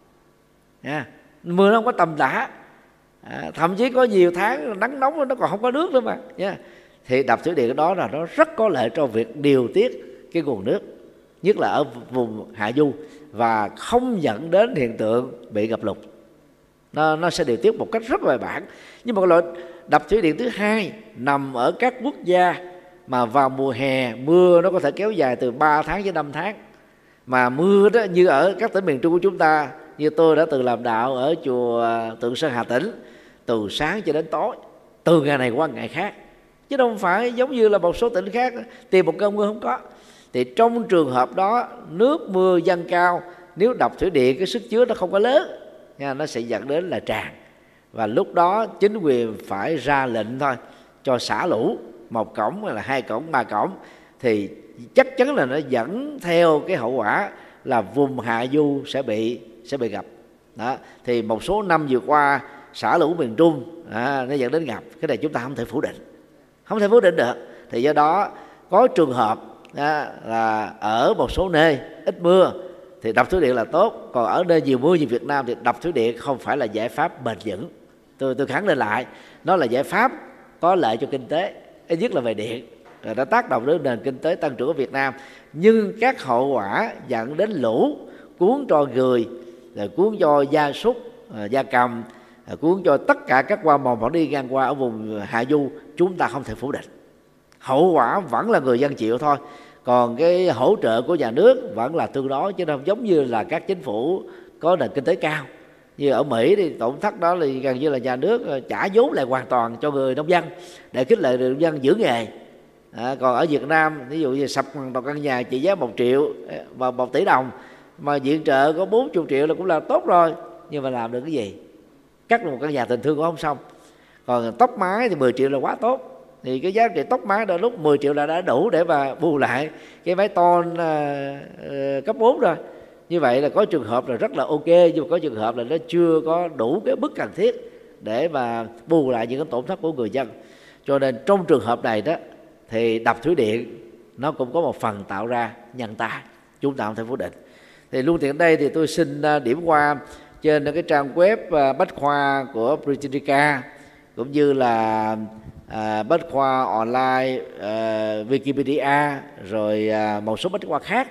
mưa nó không có tầm tã, thậm chí có nhiều tháng nắng nóng nó còn không có nước nữa mà, thì đập thủy điện đó là nó rất có lợi cho việc điều tiết cái nguồn nước, nhất là ở vùng hạ du, và không dẫn đến hiện tượng bị ngập lụt. Nó sẽ điều tiết một cách rất bài bản. Nhưng mà loại đập thủy điện thứ hai nằm ở các quốc gia mà vào mùa hè mưa nó có thể kéo dài từ 3 tháng đến 5 tháng. Mà mưa đó như ở các tỉnh miền Trung của chúng ta, như tôi đã từng làm đạo ở chùa Tượng Sơn Hà Tĩnh, từ sáng cho đến tối, từ ngày này qua ngày khác, chứ không phải giống như là một số tỉnh khác tìm một cơn mưa không có. Thì trong trường hợp đó, nước mưa dâng cao, nếu đập thủy điện cái sức chứa nó không có lớn, nó sẽ dẫn đến là tràn, và lúc đó chính quyền phải ra lệnh thôi cho xả lũ, 1 cổng hay là 2 cổng, 3 cổng, thì chắc chắn là nó dẫn theo cái hậu quả là vùng hạ du sẽ bị ngập. Đó, thì một số năm vừa qua xả lũ miền Trung nó dẫn đến ngập, cái này chúng ta không thể phủ định được. Thì do đó có trường hợp là ở một số nơi ít mưa thì đập thủy điện là tốt, còn ở nơi nhiều mưa như Việt Nam thì đập thủy điện không phải là giải pháp bền vững. Tôi khẳng định lại, nó là giải pháp có lợi cho kinh tế, ít nhất là về điện, đã tác động đến nền kinh tế tăng trưởng của Việt Nam, nhưng các hậu quả dẫn đến lũ cuốn cho người, rồi cuốn cho gia súc, gia cầm, cuốn cho tất cả các qua mòn vẫn đi ngang qua ở vùng hạ du, chúng ta không thể phủ định. Hậu quả vẫn là người dân chịu thôi, còn cái hỗ trợ của nhà nước vẫn là tương đối, chứ không giống như là các chính phủ có nền kinh tế cao. Như ở Mỹ thì tổn thất đó là gần như là nhà nước trả vốn lại hoàn toàn cho người nông dân để khích lệ người nông dân giữ nghề. Còn ở Việt Nam, ví dụ như sập hoàn toàn căn nhà trị giá 1 triệu và 1 tỷ đồng mà viện trợ có 40 triệu là cũng là tốt rồi, nhưng mà làm được cái gì? Cắt một căn nhà tình thương cũng không xong. Còn tóc mái thì 10 triệu là quá tốt, thì cái giá trị tóc mái đôi lúc 10 triệu là đã đủ để mà bù lại cái mái tôn cấp 4 rồi. Như vậy là có trường hợp là rất là ok, nhưng mà có trường hợp là nó chưa có đủ cái mức cần thiết để mà bù lại những cái tổn thất của người dân. Cho nên trong trường hợp này đó thì đập thủy điện nó cũng có một phần tạo ra nhân tài, chúng ta không thể phủ định. Thì luôn tiện đây thì tôi xin điểm qua trên cái trang web bách khoa của Britannica, cũng như là bách khoa online Wikipedia, rồi một số bách khoa khác.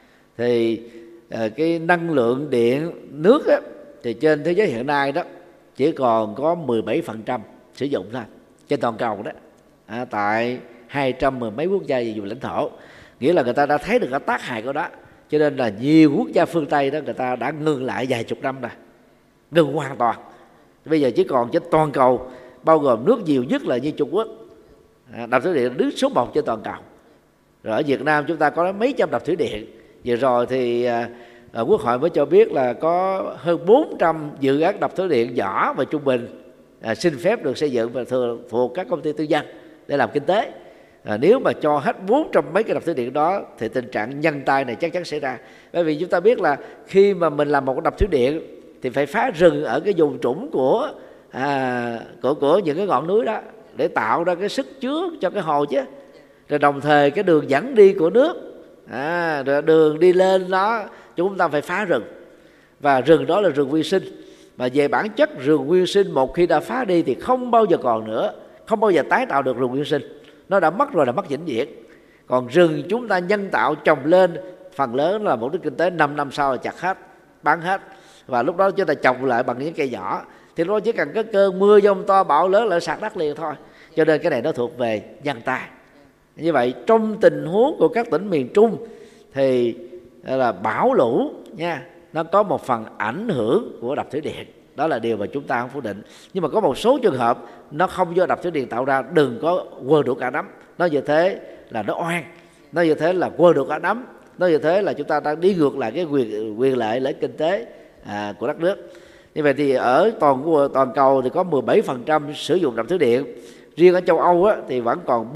Thì cái năng lượng điện nước á, thì trên thế giới hiện nay đó chỉ còn có 17% sử dụng thôi trên toàn cầu đó, tại 210 mấy quốc gia và vùng lãnh thổ. Nghĩa là người ta đã thấy được cái tác hại của đó, Cho nên là nhiều quốc gia phương Tây đó người ta đã ngừng lại vài chục năm rồi, ngừng hoàn toàn. Bây giờ chỉ còn trên toàn cầu, bao gồm nước nhiều nhất là như Trung Quốc, đập thủy điện đứng số 1 trên toàn cầu. Rồi ở Việt Nam chúng ta có mấy trăm đập thủy điện. Vừa rồi thì Quốc hội mới cho biết là có hơn 400 dự án đập thủy điện nhỏ và trung bình xin phép được xây dựng và thuộc các công ty tư nhân để làm kinh tế. Nếu mà cho hết 400 mấy cái đập thủy điện đó thì tình trạng nhân tai này chắc chắn xảy ra. Bởi vì chúng ta biết là khi mà mình làm một cái đập thủy điện thì phải phá rừng ở cái vùng trũng của những cái ngọn núi đó để tạo ra cái sức chứa cho cái hồ chứ. Rồi đồng thời cái đường dẫn đi của nước, rồi đường đi lên đó chúng ta phải phá rừng. Và rừng đó là rừng nguyên sinh. Mà về bản chất rừng nguyên sinh một khi đã phá đi thì không bao giờ còn nữa, không bao giờ tái tạo được rừng nguyên sinh. Nó đã mất rồi, là mất vĩnh viễn. Còn rừng chúng ta nhân tạo trồng lên, phần lớn là mục đích kinh tế, 5 năm sau là chặt hết, bán hết. Và lúc đó chúng ta trồng lại bằng những cây nhỏ. Thì nó chỉ cần có cơn mưa giông to bão lớn là sạt đất liền thôi. Cho nên cái này nó thuộc về nhân tai. Như vậy trong tình huống của các tỉnh miền Trung thì là bão lũ nha, nó có một phần ảnh hưởng của đập thủy điện. Đó là điều mà chúng ta không phủ định. Nhưng mà có một số trường hợp nó không do đập thủy điện tạo ra, đừng có quơ đũa cả nắm. Nói như thế là nó oan, nói như thế là quơ đũa cả nắm, nói như thế là chúng ta đang đi ngược lại cái quyền lợi lợi kinh tế của đất nước. Như vậy thì ở toàn cầu thì có 17% sử dụng đập thủy điện. Riêng ở châu Âu á, thì vẫn còn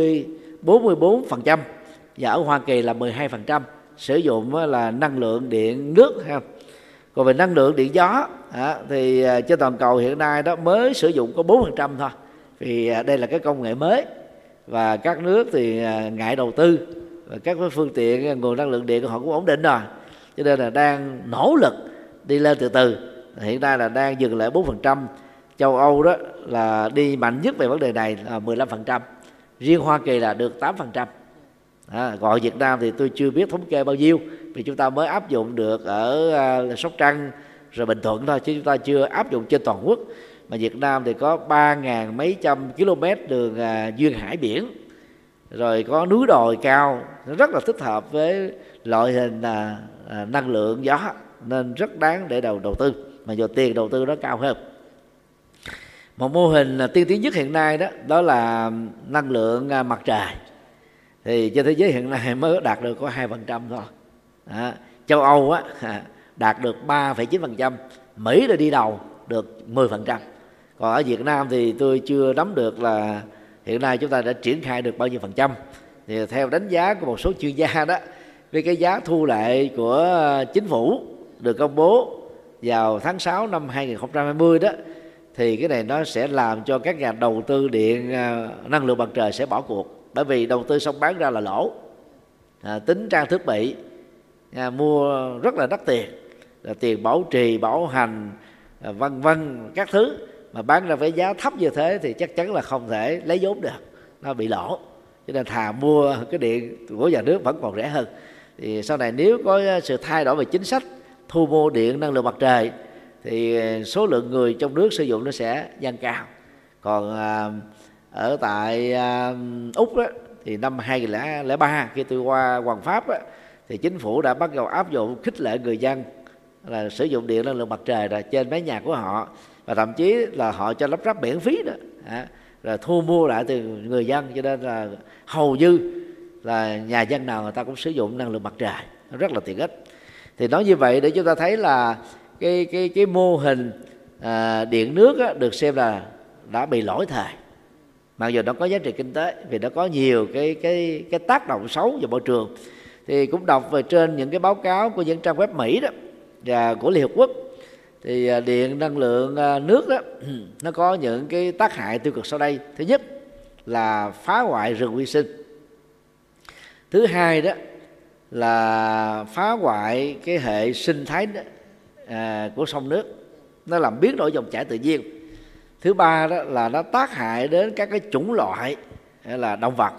44%, và ở Hoa Kỳ là 12% sử dụng là năng lượng điện nước ha. Còn về năng lượng điện gió thì trên toàn cầu hiện nay đó mới sử dụng có 4% thôi, vì đây là cái công nghệ mới và các nước thì ngại đầu tư, và các phương tiện nguồn năng lượng điện của họ cũng ổn định rồi, cho nên là đang nỗ lực đi lên từ từ. Hiện nay là đang dừng lại 4%. Châu Âu đó là đi mạnh nhất về vấn đề này là 15%, riêng Hoa Kỳ là được 8%. Còn Việt Nam thì tôi chưa biết thống kê bao nhiêu, vì chúng ta mới áp dụng được ở Sóc Trăng rồi Bình Thuận thôi, chứ chúng ta chưa áp dụng trên toàn quốc. Mà Việt Nam thì có 3.000 mấy trăm km đường duyên hải biển, rồi có núi đồi cao, nó rất là thích hợp với loại hình năng lượng gió, nên rất đáng để đầu tư, mà giờ tiền đầu tư nó cao hơn. Một mô hình tiên tiến nhất hiện nay đó là năng lượng mặt trời. Thì trên thế giới hiện nay mới đạt được có 2% thôi. Châu Âu đạt được 3,9%, Mỹ là đi đầu được 10%. Còn ở Việt Nam thì tôi chưa nắm được là hiện nay chúng ta đã triển khai được bao nhiêu phần trăm. Thì theo đánh giá của một số chuyên gia đó, với cái giá thu lệ của chính phủ được công bố vào tháng 6 năm 2020 đó, thì cái này nó sẽ làm cho các nhà đầu tư điện năng lượng mặt trời sẽ bỏ cuộc. Bởi vì đầu tư xong bán ra là lỗ, tính trang thiết bị mua rất là đắt tiền, là tiền bảo trì, bảo hành, vân vân các thứ, mà bán ra với giá thấp như thế thì chắc chắn là không thể lấy vốn được, nó bị lỗ. Cho nên thà mua cái điện của nhà nước vẫn còn rẻ hơn. Thì sau này nếu có sự thay đổi về chính sách thu mua điện năng lượng mặt trời thì số lượng người trong nước sử dụng nó sẽ tăng cao. Còn ở tại Úc đó, thì năm 2003 khi tôi qua Hoàng Pháp đó, thì chính phủ đã bắt đầu áp dụng khích lệ người dân là sử dụng điện năng lượng mặt trời là trên mái nhà của họ, và thậm chí là họ cho lắp ráp miễn phí đó, rồi thu mua lại từ người dân. Cho nên là hầu như là nhà dân nào người ta cũng sử dụng năng lượng mặt trời, nó rất là tiện ích. Thì nói như vậy để chúng ta thấy là cái mô hình điện nước á, được xem là đã bị lỗi thời, mặc dù nó có giá trị kinh tế, vì nó có nhiều cái tác động xấu vào môi trường. Thì cũng đọc về trên những cái báo cáo của những trang web Mỹ đó và của Liên Hợp Quốc, thì điện năng lượng nước đó nó có những cái tác hại tiêu cực sau đây. Thứ nhất là phá hoại rừng nguyên sinh. Thứ hai đó là phá hoại cái hệ sinh thái của sông nước, nó làm biến đổi dòng chảy tự nhiên. Thứ ba đó là nó tác hại đến các cái chủng loại là động vật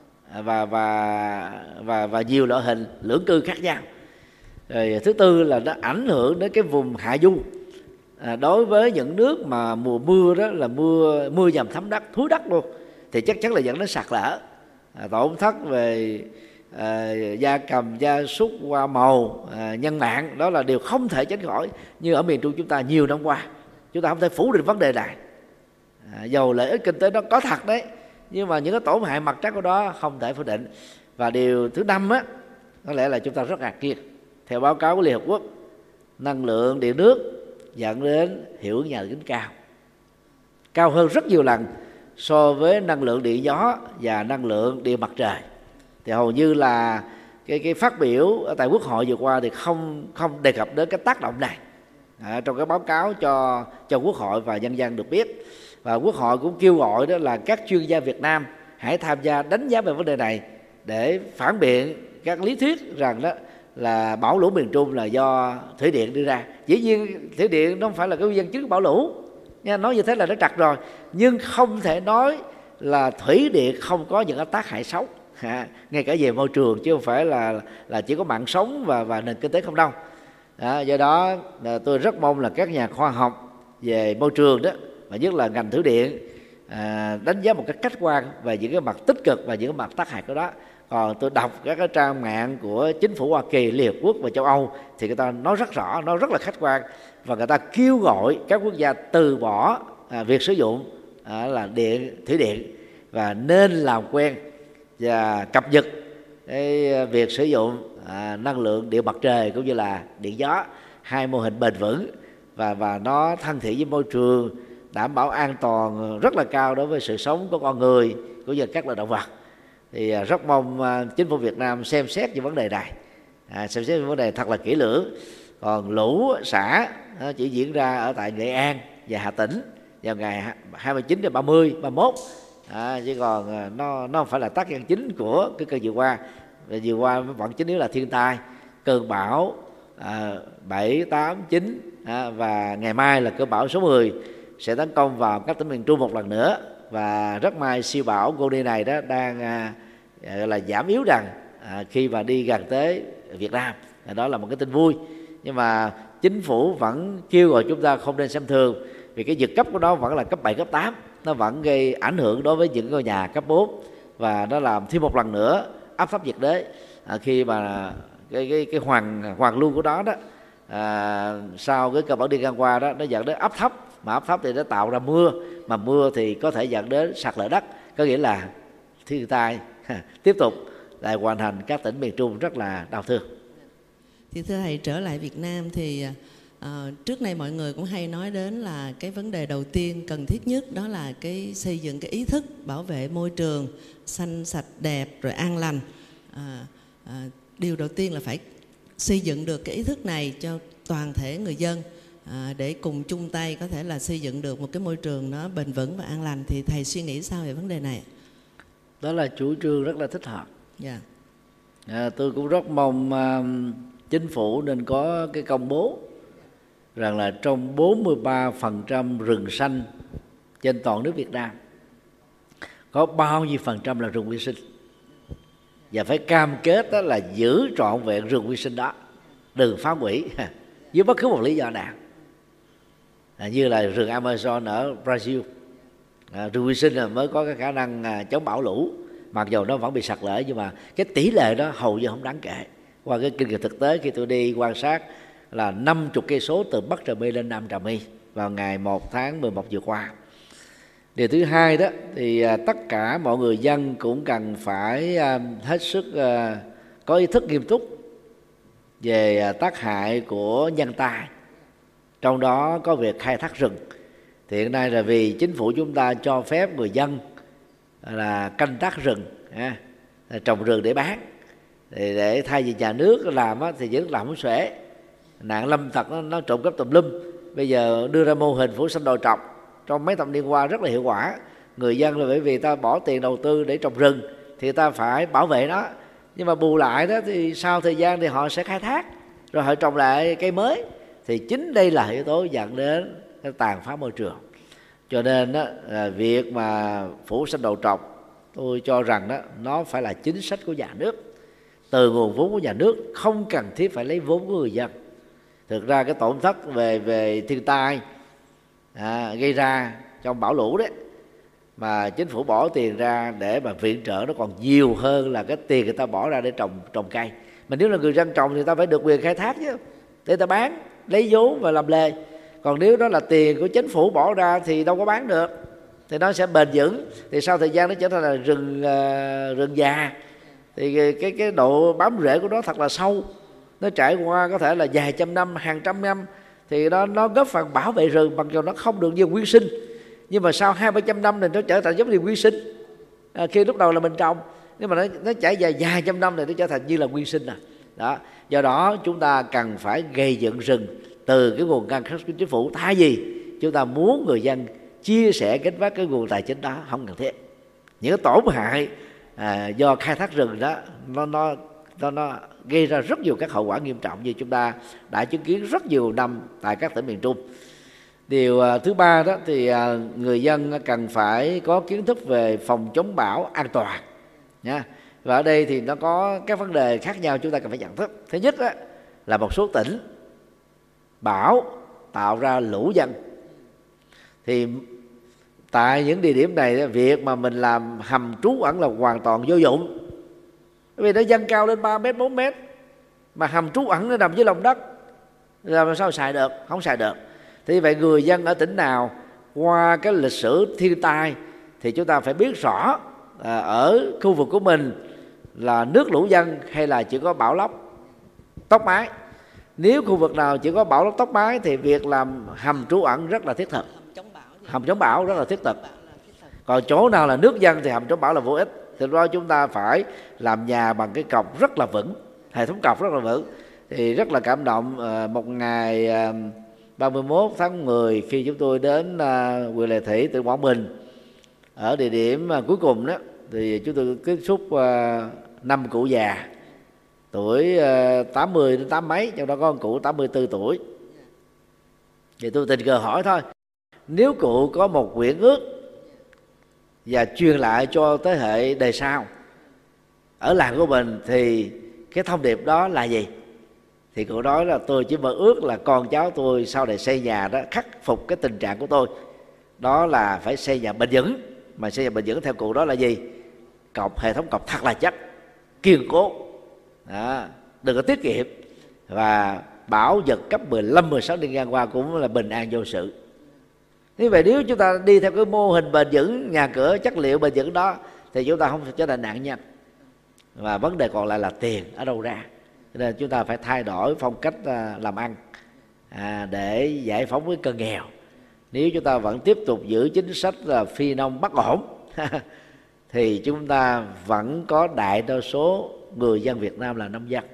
và nhiều loại hình lưỡng cư khác nhau. Rồi thứ tư là nó ảnh hưởng đến cái vùng hạ du. Đối với những nước mà mùa mưa đó là mưa dầm thấm đất, thúi đất luôn, thì chắc chắn là dẫn đến sạt lở, tổn thất về gia cầm, gia súc, hoa màu, nhân mạng, đó là điều không thể tránh khỏi. Như ở miền Trung chúng ta nhiều năm qua, chúng ta không thể phủ định vấn đề này. Dầu lợi ích kinh tế nó có thật đấy, nhưng mà những cái tổn hại mặt trái của đó không thể phủ định. Và điều thứ 5 á, có lẽ là chúng ta rất ngạc nhiên. Theo báo cáo của Liên Hợp Quốc, năng lượng điện nước dẫn đến hiệu ứng nhà kính cao hơn rất nhiều lần so với năng lượng điện gió và năng lượng điện mặt trời. Thì hầu như là cái phát biểu tại Quốc hội vừa qua thì không đề cập đến cái tác động này trong cái báo cáo cho Quốc hội và nhân dân được biết. Và Quốc hội cũng kêu gọi đó là các chuyên gia Việt Nam hãy tham gia đánh giá về vấn đề này để phản biện các lý thuyết rằng đó là bão lũ miền Trung là do thủy điện đưa ra. Dĩ nhiên thủy điện nó không phải là cái nguyên nhân chính của bão lũ nha, nói như thế là nó trật rồi. Nhưng không thể nói là thủy điện không có những cái tác hại xấu, ngay cả về môi trường, chứ không phải là chỉ có mạng sống và nền kinh tế không đâu. Do đó tôi rất mong là các nhà khoa học về môi trường đó, và nhất là ngành thủy điện, đánh giá một cách khách quan về những cái mặt tích cực và những cái mặt tác hại của đó. Còn tôi đọc các cái trang mạng của chính phủ Hoa Kỳ, Liên Hợp Quốc và châu Âu thì người ta nói rất rõ, nói rất là khách quan, và người ta kêu gọi các quốc gia từ bỏ việc sử dụng là thủy điện và nên làm quen và cập nhật cái việc sử dụng năng lượng điện mặt trời cũng như là điện gió, hai mô hình bền vững và nó thân thiện với môi trường, đảm bảo an toàn rất là cao đối với sự sống của con người cũng như các loài động vật. Thì rất mong chính phủ Việt Nam xem xét những vấn đề này, xem xét những vấn đề thật là kỹ lưỡng. Còn lũ xả chỉ diễn ra ở tại Nghệ An và Hà Tĩnh vào ngày 29 đến 30, 31, chứ còn nó không phải là tác nhân chính của cái cơn vừa qua. Vừa qua vẫn chính yếu là thiên tai, cơn bão 7, 8, 9 và ngày mai là cơn bão số 10 sẽ tấn công vào các tỉnh miền Trung một lần nữa. Và rất may siêu bão Goni này đó đang là giảm yếu dần khi mà đi gần tới Việt Nam. Đó là một cái tin vui. Nhưng mà chính phủ vẫn kêu gọi chúng ta không nên xem thường, vì cái giật cấp của nó vẫn là cấp 7, cấp 8. Nó vẫn gây ảnh hưởng đối với những ngôi nhà cấp 4, và nó làm thêm một lần nữa áp thấp nhiệt đới khi mà cái hoàn lưu của nó đó sau cái cơn bão đi ngang qua đó, nó dẫn đến áp thấp, mà áp thấp thì nó tạo ra mưa, mà mưa thì có thể dẫn đến sạt lở đất, có nghĩa là thiên tai tiếp tục lại hoàn thành các tỉnh miền Trung rất là đau thương. Thì thưa thầy, trở lại Việt Nam thì trước nay mọi người cũng hay nói đến là cái vấn đề đầu tiên cần thiết nhất đó là cái xây dựng cái ý thức bảo vệ môi trường xanh sạch đẹp rồi an lành. Điều đầu tiên là phải xây dựng được cái ý thức này cho toàn thể người dân, để cùng chung tay có thể là xây dựng được một cái môi trường nó bền vững và an lành. Thì thầy suy nghĩ sao về vấn đề này? Đó là chủ trương rất là thích hợp. Tôi cũng rất mong chính phủ nên có cái công bố rằng là trong 43% rừng xanh trên toàn nước Việt Nam có bao nhiêu % là rừng nguyên sinh, và phải cam kết đó là giữ trọn vẹn rừng nguyên sinh đó, đừng phá hủy dưới bất cứ một lý do nào. Như là rừng Amazon ở Brazil, rừng nguyên sinh mới có cái khả năng chống bão lũ, mặc dù nó vẫn bị sạt lở, nhưng mà cái tỷ lệ đó hầu như không đáng kể. Qua cái kinh nghiệm thực tế khi tôi đi quan sát là 50 cây số từ Bắc Trà My lên Nam Trà My vào ngày 1 tháng 11 vừa qua. Điều thứ hai đó thì tất cả mọi người dân cũng cần phải hết sức có ý thức nghiêm túc về tác hại của nhân tai, trong đó có việc khai thác rừng. Thì hiện nay là vì chính phủ chúng ta cho phép người dân là canh tác rừng, trồng rừng để bán, để thay vì nhà nước làm thì nhà nước làm không xuể, nạn lâm tặc nó trộm cắp tùm lum. Bây giờ đưa ra mô hình phủ xanh đồi trọc trong mấy thập niên qua rất là hiệu quả. Người dân là bởi vì ta bỏ tiền đầu tư để trồng rừng thì ta phải bảo vệ nó, nhưng mà bù lại đó thì sau thời gian thì họ sẽ khai thác rồi họ trồng lại cây mới. Thì chính đây là yếu tố dẫn đến cái tàn phá môi trường. Cho nên đó, việc mà phủ xanh đồi trọc tôi cho rằng đó nó phải là chính sách của nhà nước, từ nguồn vốn của nhà nước, không cần thiết phải lấy vốn của người dân. Thực ra cái tổn thất về thiên tai gây ra trong bão lũ đấy mà chính phủ bỏ tiền ra để mà viện trợ nó còn nhiều hơn là cái tiền người ta bỏ ra để trồng cây. Mà nếu là người dân trồng thì ta phải được quyền khai thác chứ, để ta bán lấy vốn và làm lề. Còn nếu đó là tiền của chính phủ bỏ ra thì đâu có bán được, thì nó sẽ bền vững. Thì sau thời gian nó trở thành là rừng già, thì cái độ bám rễ của nó thật là sâu, nó trải qua có thể là vài trăm năm, hàng trăm năm, thì nó góp phần bảo vệ rừng, mặc dù nó không được như nguyên sinh. Nhưng mà sau 200-300 năm thì nó trở thành giống như nguyên sinh. Khi lúc đầu là mình trồng, nhưng mà nó trải dài vài trăm năm thì nó trở thành như là nguyên sinh đó. Do đó chúng ta cần phải gây dựng rừng từ cái nguồn ngân sách của chính phủ, thay vì chúng ta muốn người dân chia sẻ gánh vác cái nguồn tài chính đó, không cần thiết. Những cái tổn hại do khai thác rừng đó nó gây ra rất nhiều các hậu quả nghiêm trọng, như chúng ta đã chứng kiến rất nhiều năm tại các tỉnh miền Trung. Điều thứ ba đó thì người dân cần phải có kiến thức về phòng chống bão an toàn nha. Và ở đây thì nó có các vấn đề khác nhau chúng ta cần phải nhận thức. Thứ nhất đó, là một số tỉnh bão tạo ra lũ dân, thì tại những địa điểm này việc mà mình làm hầm trú ẩn là hoàn toàn vô dụng, vì nó dâng cao lên 3 mét 4 mét, mà hầm trú ẩn nó nằm dưới lòng đất, làm sao xài được? Không xài được. Thì vậy người dân ở tỉnh nào qua cái lịch sử thiên tai thì chúng ta phải biết rõ ở khu vực của mình là nước lũ dâng hay là chỉ có bão lốc tốc mái. Nếu khu vực nào chỉ có bão lốc tốc mái thì việc làm hầm trú ẩn rất là thiết thực, hầm chống bão rất là thiết thực. Còn chỗ nào là nước dâng thì hầm chống bão là vô ích. Thì do chúng ta phải làm nhà bằng cái cọc rất là vững, hệ thống cọc rất là vững. Thì rất là cảm động, một ngày 31 tháng 10 khi chúng tôi đến huyện Lệ Thủy, tỉnh Quảng Bình, ở địa điểm cuối cùng đó, thì chúng tôi tiếp xúc 5 cụ già tuổi 80 đến 80 mấy, trong đó có một cụ 84 tuổi. Thì tôi tình cờ hỏi thôi, nếu cụ có một nguyện ước và truyền lại cho thế hệ đời sau ở làng của mình thì cái thông điệp đó là gì? Thì cụ nói là tôi chỉ mơ ước là con cháu tôi sau này xây nhà đó khắc phục cái tình trạng của tôi, đó là phải xây nhà bền vững. Mà xây nhà bền vững theo cụ đó là gì? Cọc, hệ thống cọc thật là chắc, kiên cố đó, đừng có tiết kiệm, và bão giật cấp 15, 16 đi ngang qua cũng là bình an vô sự. Như vậy nếu chúng ta đi theo cái mô hình bền vững, nhà cửa chất liệu bền vững đó, thì chúng ta không trở thành nạn nhân. Và vấn đề còn lại là tiền ở đâu ra. Cho nên chúng ta phải thay đổi phong cách làm ăn để giải phóng cái cơn nghèo. Nếu chúng ta vẫn tiếp tục giữ chính sách là phi nông bất ổn thì chúng ta vẫn có đại đa số người dân Việt Nam là nông dân.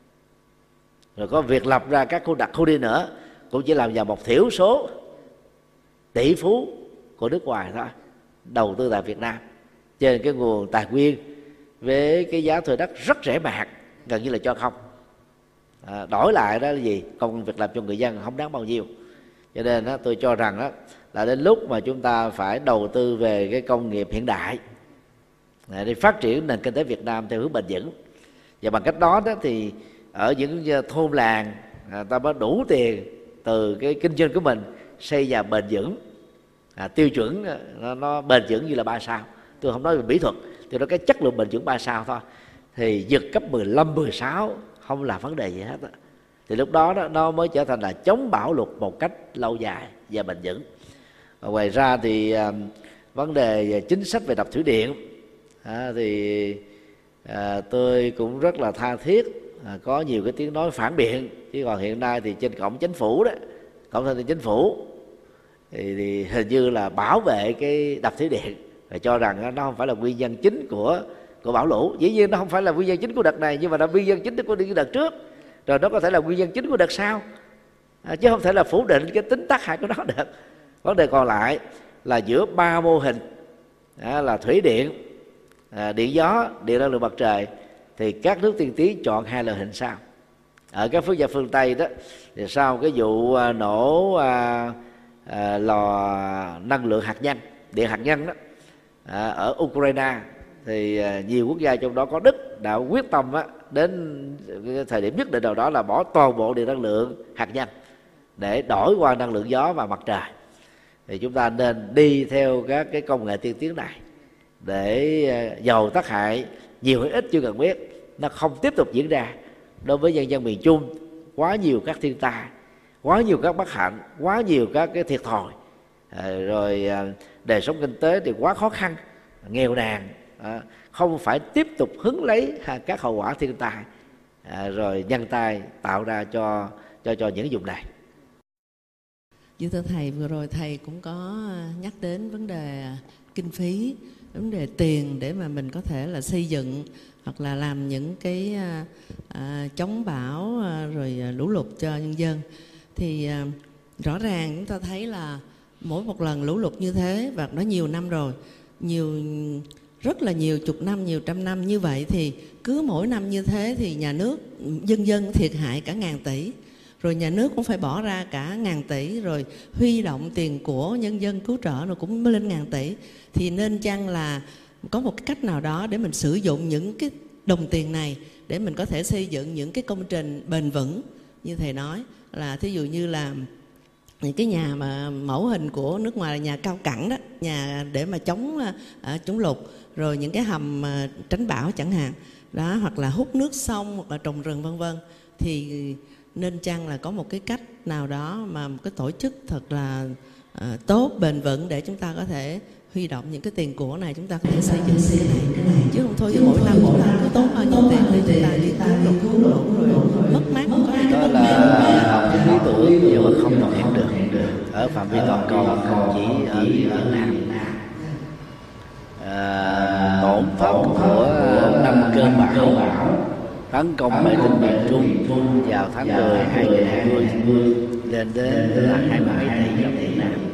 Rồi có việc lập ra các khu đặc khu đi nữa cũng chỉ làm vào một thiểu số tỷ phú của nước ngoài thôi đầu tư tại Việt Nam trên cái nguồn tài nguyên với cái giá thuê đất rất rẻ mạt, gần như là cho không. Đổi lại đó là gì? Công ăn việc làm cho người dân không đáng bao nhiêu. Cho nên đó, tôi cho rằng đó là đến lúc mà chúng ta phải đầu tư về cái công nghiệp hiện đại để phát triển nền kinh tế Việt Nam theo hướng bền vững. Và bằng cách đó thì ở những thôn làng ta mới đủ tiền từ cái kinh doanh của mình xây nhà bền vững, tiêu chuẩn nó bền vững như là 3 sao. Tôi không nói về mỹ thuật, tôi nói cái chất lượng bền vững 3 sao thôi. Thì giật cấp 15, 16 không là vấn đề gì hết. Thì lúc đó, nó mới trở thành là chống bão lụt một cách lâu dài và bền vững. Và ngoài ra thì vấn đề chính sách về đập thủy điện thì tôi cũng rất là tha thiết có nhiều cái tiếng nói phản biện. Chứ còn hiện nay thì trên cổng chính phủ đó, cổng thông tin chính phủ thì hình như là bảo vệ cái đập thủy điện và cho rằng nó không phải là nguyên nhân chính của bão lũ. Dĩ nhiên nó không phải là nguyên nhân chính của đợt này, nhưng mà nó nguyên nhân chính của đợt trước, rồi nó có thể là nguyên nhân chính của đợt sau, chứ không thể là phủ định cái tính tác hại của nó được. Vấn đề còn lại là giữa 3 mô hình là thủy điện, điện gió, điện năng lượng mặt trời, thì các nước tiên tiến chọn 2 loại hình sau. Ở các quốc gia phương Tây đó thì sau cái vụ nổ lò năng lượng hạt nhân, điện hạt nhân đó ở Ukraine, thì nhiều quốc gia trong đó có Đức đã quyết tâm đến thời điểm nhất định nào đó là bỏ toàn bộ điện năng lượng hạt nhân để đổi qua năng lượng gió và mặt trời. thì chúng ta nên đi theo các cái công nghệ tiên tiến này, để dầu tác hại nhiều hay ít chưa cần biết, nó không tiếp tục diễn ra đối với nhân dân miền Trung. Quá nhiều các thiên tai, quá nhiều các bất hạnh, quá nhiều các cái thiệt thòi, rồi đời sống kinh tế thì quá khó khăn, nghèo nàn, không phải tiếp tục hứng lấy các hậu quả thiên tai rồi nhân tai tạo ra cho những vùng này. Thưa Thầy, vừa rồi Thầy cũng có nhắc đến vấn đề kinh phí, vấn đề tiền để mà mình có thể là xây dựng hoặc là làm những cái chống bão rồi lũ lụt cho nhân dân. Thì rõ ràng chúng ta thấy là mỗi một lần lũ lụt như thế, và nó nhiều năm rồi, rất là nhiều chục năm, nhiều trăm năm như vậy, thì cứ mỗi năm như thế thì nhà nước, dân thiệt hại cả ngàn tỷ. Rồi nhà nước cũng phải bỏ ra cả ngàn tỷ, rồi huy động tiền của nhân dân cứu trợ rồi cũng lên ngàn tỷ. Thì nên chăng là có một cái cách nào đó để mình sử dụng những cái đồng tiền này để mình có thể xây dựng những cái công trình bền vững như Thầy nói, là thí dụ như là những cái nhà mà mẫu hình của nước ngoài là nhà cao cẳng đó, nhà để mà chống lụt, rồi những cái hầm tránh bão chẳng hạn đó, hoặc là hút nước sông, hoặc là trồng rừng vân vân. Thì nên chăng là có một cái cách nào đó mà một cái tổ chức thật là tốt, bền vững để chúng ta có thể huy động những cái tiền của này, chúng ta có thể xây dựng cái này, chứ không thôi mỗi năm chúng ta cứ tốn bao nhiêu tiền để chúng ta đi cứu lụt rồi mất mát. Đó là học cái lý tưởng nhưng mà không thực hiện được ở phạm vi toàn cầu, không chỉ ở Việt Nam. Tổn thất của năm cơn bão tấn công mấy tỉnh miền Trung vào tháng 10 2020 lên đến là 20 tỷ đồng Việt Nam.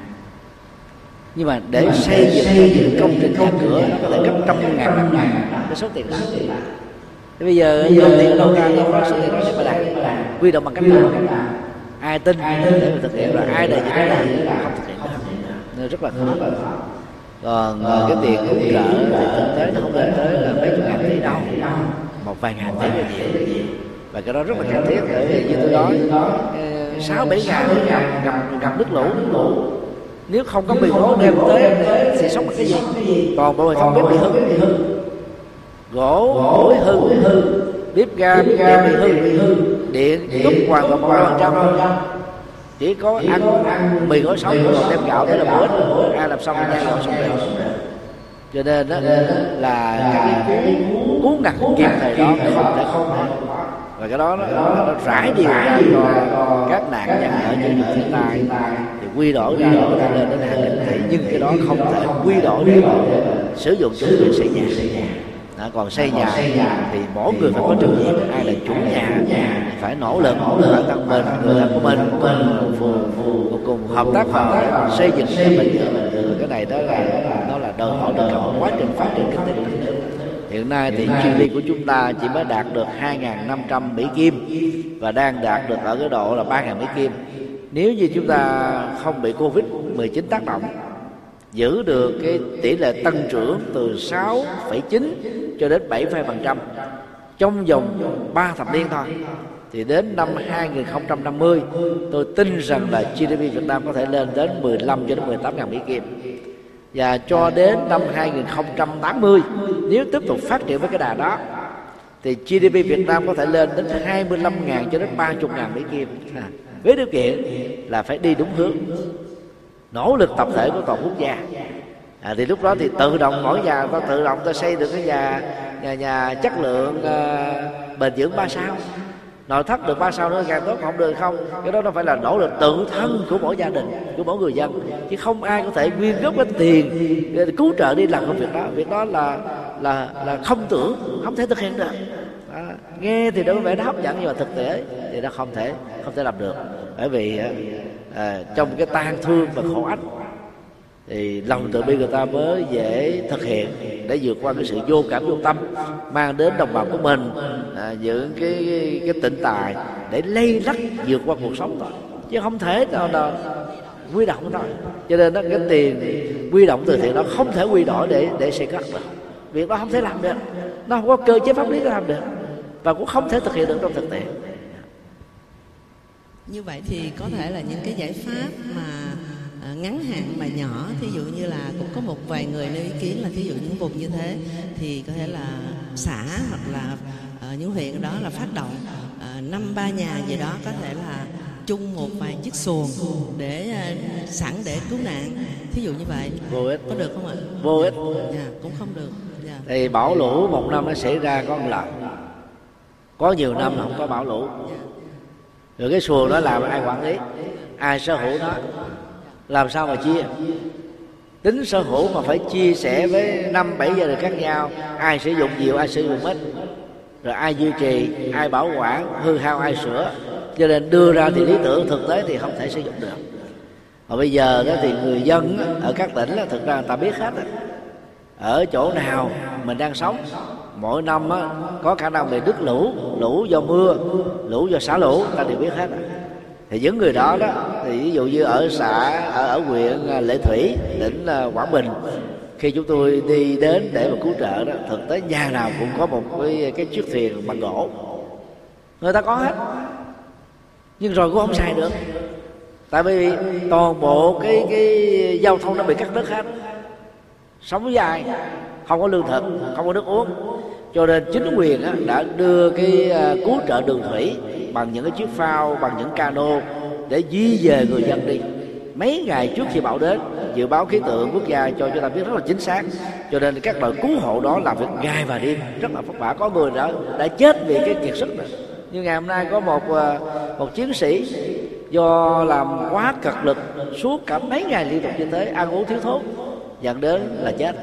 Nhưng mà để xây dựng những công trình nhà cửa nó có thể gấp trăm ngàn lần cái số tiền đó. Thế bây giờ dòng tiền ở đâu ra, nó có số tiền đó để mà đạt, quy động bằng cách nào, ai tin để mà thực hiện, rồi ai đề gì đó là không thực hiện được, nên rất là khó. Còn cái tiền cứu trợ thì thực tế nó không lên tới là mấy chục ngàn tỷ đâu, một vài ngàn tỷ là nhiều. Và cái đó rất là cần thiết, bởi vì như tôi nói 6-7 ngàn gặp nước lũ, nếu không có miền hố đem tới thì sống bằng cái gì? Còn bộ hệ thống bếp bị hư, gỗ củi hư, bếp ga bị hư, điện cúp hoàn toàn 100%. Chỉ có ăn mì gói sống, còn đem gạo tới là bữa ít, ai làm xong thì nhai gạo xong rồi. Cho nên đó là cái cuốn ngặt kịp thời đó không thể không. Và cái đó nó rải điều ra cho các nạn nhân ở những thiên tai thì quy đổi ra có thể lên đến hàng nghìn tỷ, nhưng cái đó không thể quy đổi để sử dụng cho việc xây nhà. Còn xây nhà thì mỗi người phải có trách nhiệm, ai là chủ nhà phải nỗ lực bản thân mình, người thân của mình cùng hợp tác vào để xây dựng nhà mình. Cái này đó là đòi hỏi được cả một quá trình phát triển kinh tế. Hiện nay thì GDP của chúng ta chỉ mới đạt được 2.500 Mỹ Kim và đang đạt được ở cái độ là 3.000 Mỹ Kim. Nếu như chúng ta không bị Covid-19 tác động, giữ được cái tỷ lệ tăng trưởng từ 6,9 cho đến 7% trong vòng 3 thập niên thôi, thì đến năm 2050 tôi tin rằng là GDP Việt Nam có thể lên đến 15 cho đến 18.000 Mỹ Kim. Và cho đến năm 2080, nếu tiếp tục phát triển với cái đà đó, thì GDP Việt Nam có thể lên đến 25.000 cho đến 30.000 Mỹ Kim. Với điều kiện là phải đi đúng hướng, nỗ lực tập thể của toàn quốc gia. Thì lúc đó thì tự động mỗi nhà ta tự động ta xây được cái nhà chất lượng bền vững 3 sao. Nội thất được 3 sao nữa càng tốt, không được không. Cái đó nó phải là nỗ lực tự thân của mỗi gia đình, của mỗi người dân, chứ không ai có thể quyên góp cái tiền cứu trợ đi làm công việc đó. Việc đó là không tưởng, không thể thực hiện được. Nghe thì đối với nó hấp dẫn, nhưng mà thực tế thì nó không thể làm được. Bởi vì trong cái tang thương và khổ ách thì lòng từ bi người ta mới dễ thực hiện, để vượt qua cái sự vô cảm vô tâm, mang đến đồng bào của mình những cái tịnh tài để lây lắc vượt qua cuộc sống thôi, chứ không thể nào quy động thôi. Cho nên đó, cái tiền quy động từ thiện đó không thể quy đổi để xây cất được. Việc đó không thể làm được, nó không có cơ chế pháp lý để làm được, và cũng không thể thực hiện được trong thực tế. Như vậy thì có thể là những cái giải pháp mà ngắn hạn mà nhỏ, thí dụ như là cũng có một vài người nêu ý kiến là thí dụ những vùng như thế thì có thể là xã hoặc là những huyện đó là phát động 5-3 nhà gì đó, có thể là chung một vài chiếc xuồng để sẵn để cứu nạn, thí dụ như vậy. Vô ích. Có được không ạ? Vô ích. Dạ, cũng không được. Dạ. Thì bão lũ một năm nó xảy ra có một lần, có nhiều năm là không có bão lũ. Rồi cái xuồng đó làm ai quản lý, ai sở hữu nó, làm sao mà chia? Tính sở hữu mà phải chia sẻ với 5-7 gia đình khác nhau, ai sử dụng nhiều ai sử dụng ít, rồi ai duy trì, ai bảo quản, hư hao ai sửa. Cho nên đưa ra thì lý tưởng, thực tế thì không thể sử dụng được. Và bây giờ đó thì người dân ở các tỉnh đó, thực ra người ta biết hết ở chỗ nào mình đang sống, mỗi năm á, có khả năng bị đứt lũ, lũ do mưa, lũ do xả lũ, ta đều biết hết. Thì những người đó thì ví dụ như ở xã, ở huyện Lệ Thủy, tỉnh Quảng Bình, khi chúng tôi đi đến để mà cứu trợ đó, thực tế nhà nào cũng có một cái chiếc thuyền bằng gỗ, người ta có hết, nhưng rồi cũng không xài được, tại vì toàn bộ cái giao thông nó bị cắt đứt hết, sống dài, không có lương thực, không có nước uống. Cho nên chính quyền đã đưa cái cứu trợ đường thủy bằng những cái chiếc phao, bằng những cano để di dời người dân đi. Mấy ngày trước khi bão đến, dự báo khí tượng quốc gia cho chúng ta biết rất là chính xác. Cho nên các đội cứu hộ đó làm việc ngày và đêm rất là vất vả. Có người đã chết vì cái kiệt sức này. Như ngày hôm nay có một chiến sĩ do làm quá cật lực suốt cả mấy ngày liên tục như thế, ăn uống thiếu thốn, dẫn đến là chết,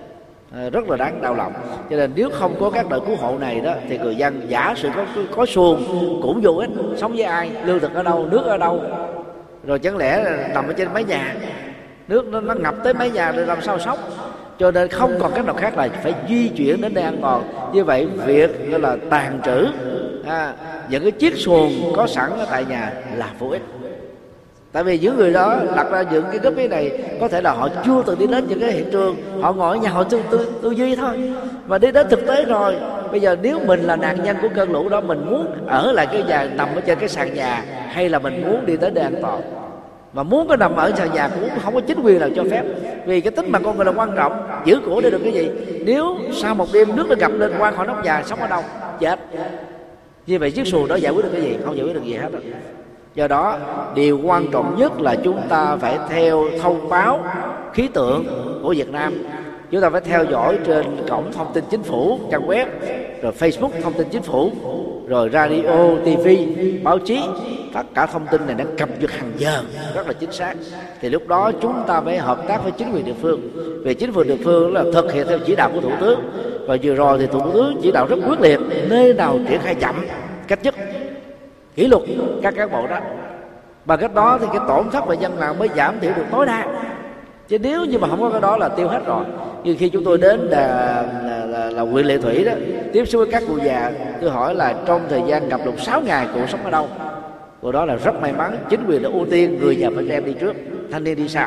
rất là đáng đau lòng. Cho nên nếu không có các đội cứu hộ này đó thì người dân giả sử có xuồng cũng vô ích, sống với ai, lương thực ở đâu, nước ở đâu, rồi chẳng lẽ nằm ở trên mái nhà, nước nó ngập tới mái nhà rồi làm sao sống. Cho nên không còn cách nào khác là phải di chuyển đến nơi an toàn. Như vậy việc đó là tàn trữ những cái chiếc xuồng có sẵn ở tại nhà là vô ích. Tại vì những người đó đặt ra những cái group này có thể là họ chưa từng đi đến những cái hiện trường, họ ngồi ở nhà họ tư duy thôi, mà đi đến thực tế rồi. Bây giờ nếu mình là nạn nhân của cơn lũ đó, mình muốn ở lại cái nhà, nằm ở trên cái sàn nhà, hay là mình muốn đi tới nơi an toàn? Mà muốn có nằm ở sàn nhà cũng không có chính quyền nào cho phép, vì cái tính mạng con người là quan trọng, giữ của để được cái gì. Nếu sau một đêm nước nó ngập lên qua khỏi nóc nhà, sống ở đâu? Chết. Như vậy chiếc xuồng đó giải quyết được cái gì? Không giải quyết được gì hết đó. Do đó điều quan trọng nhất là chúng ta phải theo thông báo khí tượng của Việt Nam, chúng ta phải theo dõi trên cổng thông tin chính phủ, trang web, rồi Facebook thông tin chính phủ, rồi radio, TV, báo chí, tất cả thông tin này đang cập nhật hàng giờ rất là chính xác. Thì lúc đó chúng ta phải hợp tác với chính quyền địa phương, vì chính quyền địa phương là thực hiện theo chỉ đạo của Thủ tướng, và vừa rồi thì Thủ tướng chỉ đạo rất quyết liệt, nơi nào triển khai chậm cách chức kỷ luật các cán bộ đó. Bằng cách đó thì cái tổn thất về dân mạng mới giảm thiểu được tối đa. Chứ nếu như mà không có cái đó là tiêu hết rồi. Như khi chúng tôi đến là huyện Lệ Thủy đó, tiếp xúc với các cụ già, tôi hỏi là trong thời gian ngập lụt 6 ngày cụ sống ở đâu. Của đó là rất may mắn, chính quyền đã ưu tiên người già và trẻ em đi trước, thanh niên đi sau,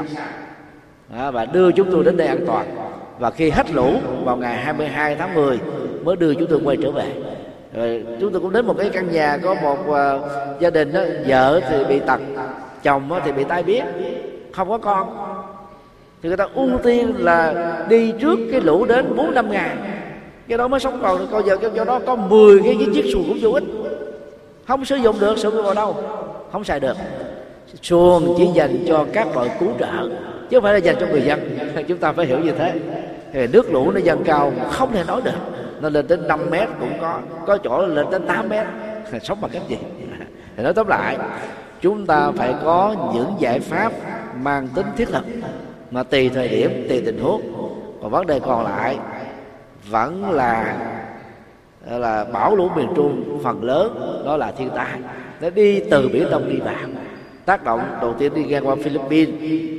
và đưa chúng tôi đến đây an toàn. Và khi hết lũ vào ngày 22 tháng 10 mới đưa chúng tôi quay trở về. Rồi chúng tôi cũng đến một cái căn nhà có một gia đình đó, vợ thì bị tật, chồng thì bị tai biến, không có con, thì người ta ưu tiên là đi trước cái lũ đến 4-5 ngày, cái đó mới sống còn. Coi giờ cho đó có 10 cái chiếc xuồng cũng vô ích, không sử dụng được, sử dụng vào đâu, không xài được. Xuồng chỉ dành cho các đội cứu trợ chứ không phải là dành cho người dân. Chúng ta phải hiểu như thế. Thì nước lũ nó dâng cao không thể nói được, nó lên đến 5 mét cũng có chỗ lên đến 8 mét. Sống bằng cách gì? Thì nói tóm lại, chúng ta phải có những giải pháp mang tính thiết thực, mà tùy thời điểm, tùy tình huống. Còn vấn đề còn lại vẫn là bão lũ miền Trung, phần lớn đó là thiên tai. Nó đi từ Biển Đông đi vào, tác động đầu tiên đi ngang qua Philippines,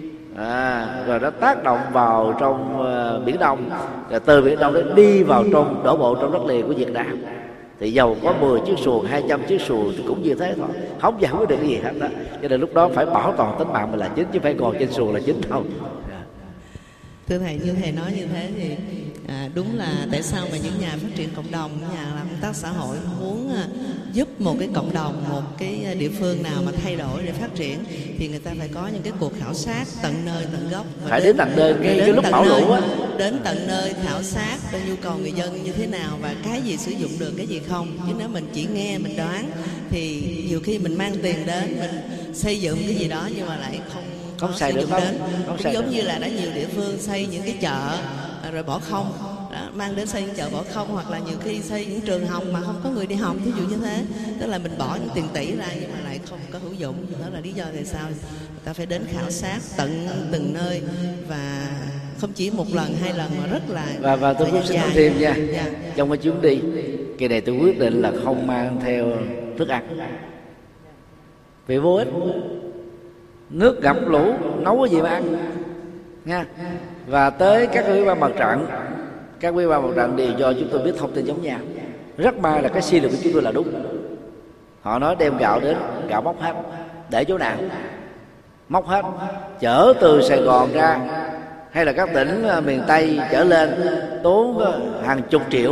rồi nó tác động vào trong Biển Đông, rồi từ Biển Đông nó đi vào trong, đổ bộ trong đất liền của Việt Nam. Thì dầu có 10 chiếc xuồng, 200 chiếc xuồng thì cũng như thế thôi, không giải quyết được cái gì hết đó. Cho nên lúc đó phải bảo toàn tính mạng mình là chính, chứ phải ngồi trên xuồng là chính đâu. Thưa thầy, như thầy nói như thế thì Đúng là tại sao mà những nhà phát triển cộng đồng, những nhà làm công tác xã hội muốn giúp một cái cộng đồng, một cái địa phương nào mà thay đổi để phát triển thì người ta phải có những cái cuộc khảo sát tận nơi tận gốc, phải đến tận nơi cái lúc bão lũ á, đến tận nơi khảo sát coi nhu cầu người dân như thế nào và cái gì sử dụng được, cái gì không. Chứ nếu mình chỉ nghe mình đoán thì nhiều khi mình mang tiền đến mình xây dựng cái gì đó nhưng mà lại không xài được đâu. Cũng giống như là đã nhiều địa phương xây những cái chợ rồi bỏ không đó, mang đến xây những chợ bỏ không, hoặc là nhiều khi xây những trường học mà không có người đi học, ví dụ như thế. Tức là mình bỏ những tiền tỷ ra nhưng mà lại không có hữu dụng. Đó là lý do tại sao người ta phải đến khảo sát tận từng nơi, và không chỉ một lần hai lần mà rất là và tôi cũng xin nói thêm nha. Trong cái chuyến đi kỳ này tôi quyết định là không mang theo thức ăn vì vô ích. Nước ngập lũ nấu cái gì mà ăn nha. Và tới các ủy ban mặt trận, các ủy ban mặt trận đều do chúng tôi biết thông tin giống nhau. Rất may là cái suy luận của chúng tôi là đúng. Họ nói đem gạo đến, gạo móc hết. Để chỗ nào? Móc hết. Chở từ Sài Gòn ra hay là các tỉnh miền Tây chở lên tốn hàng chục triệu.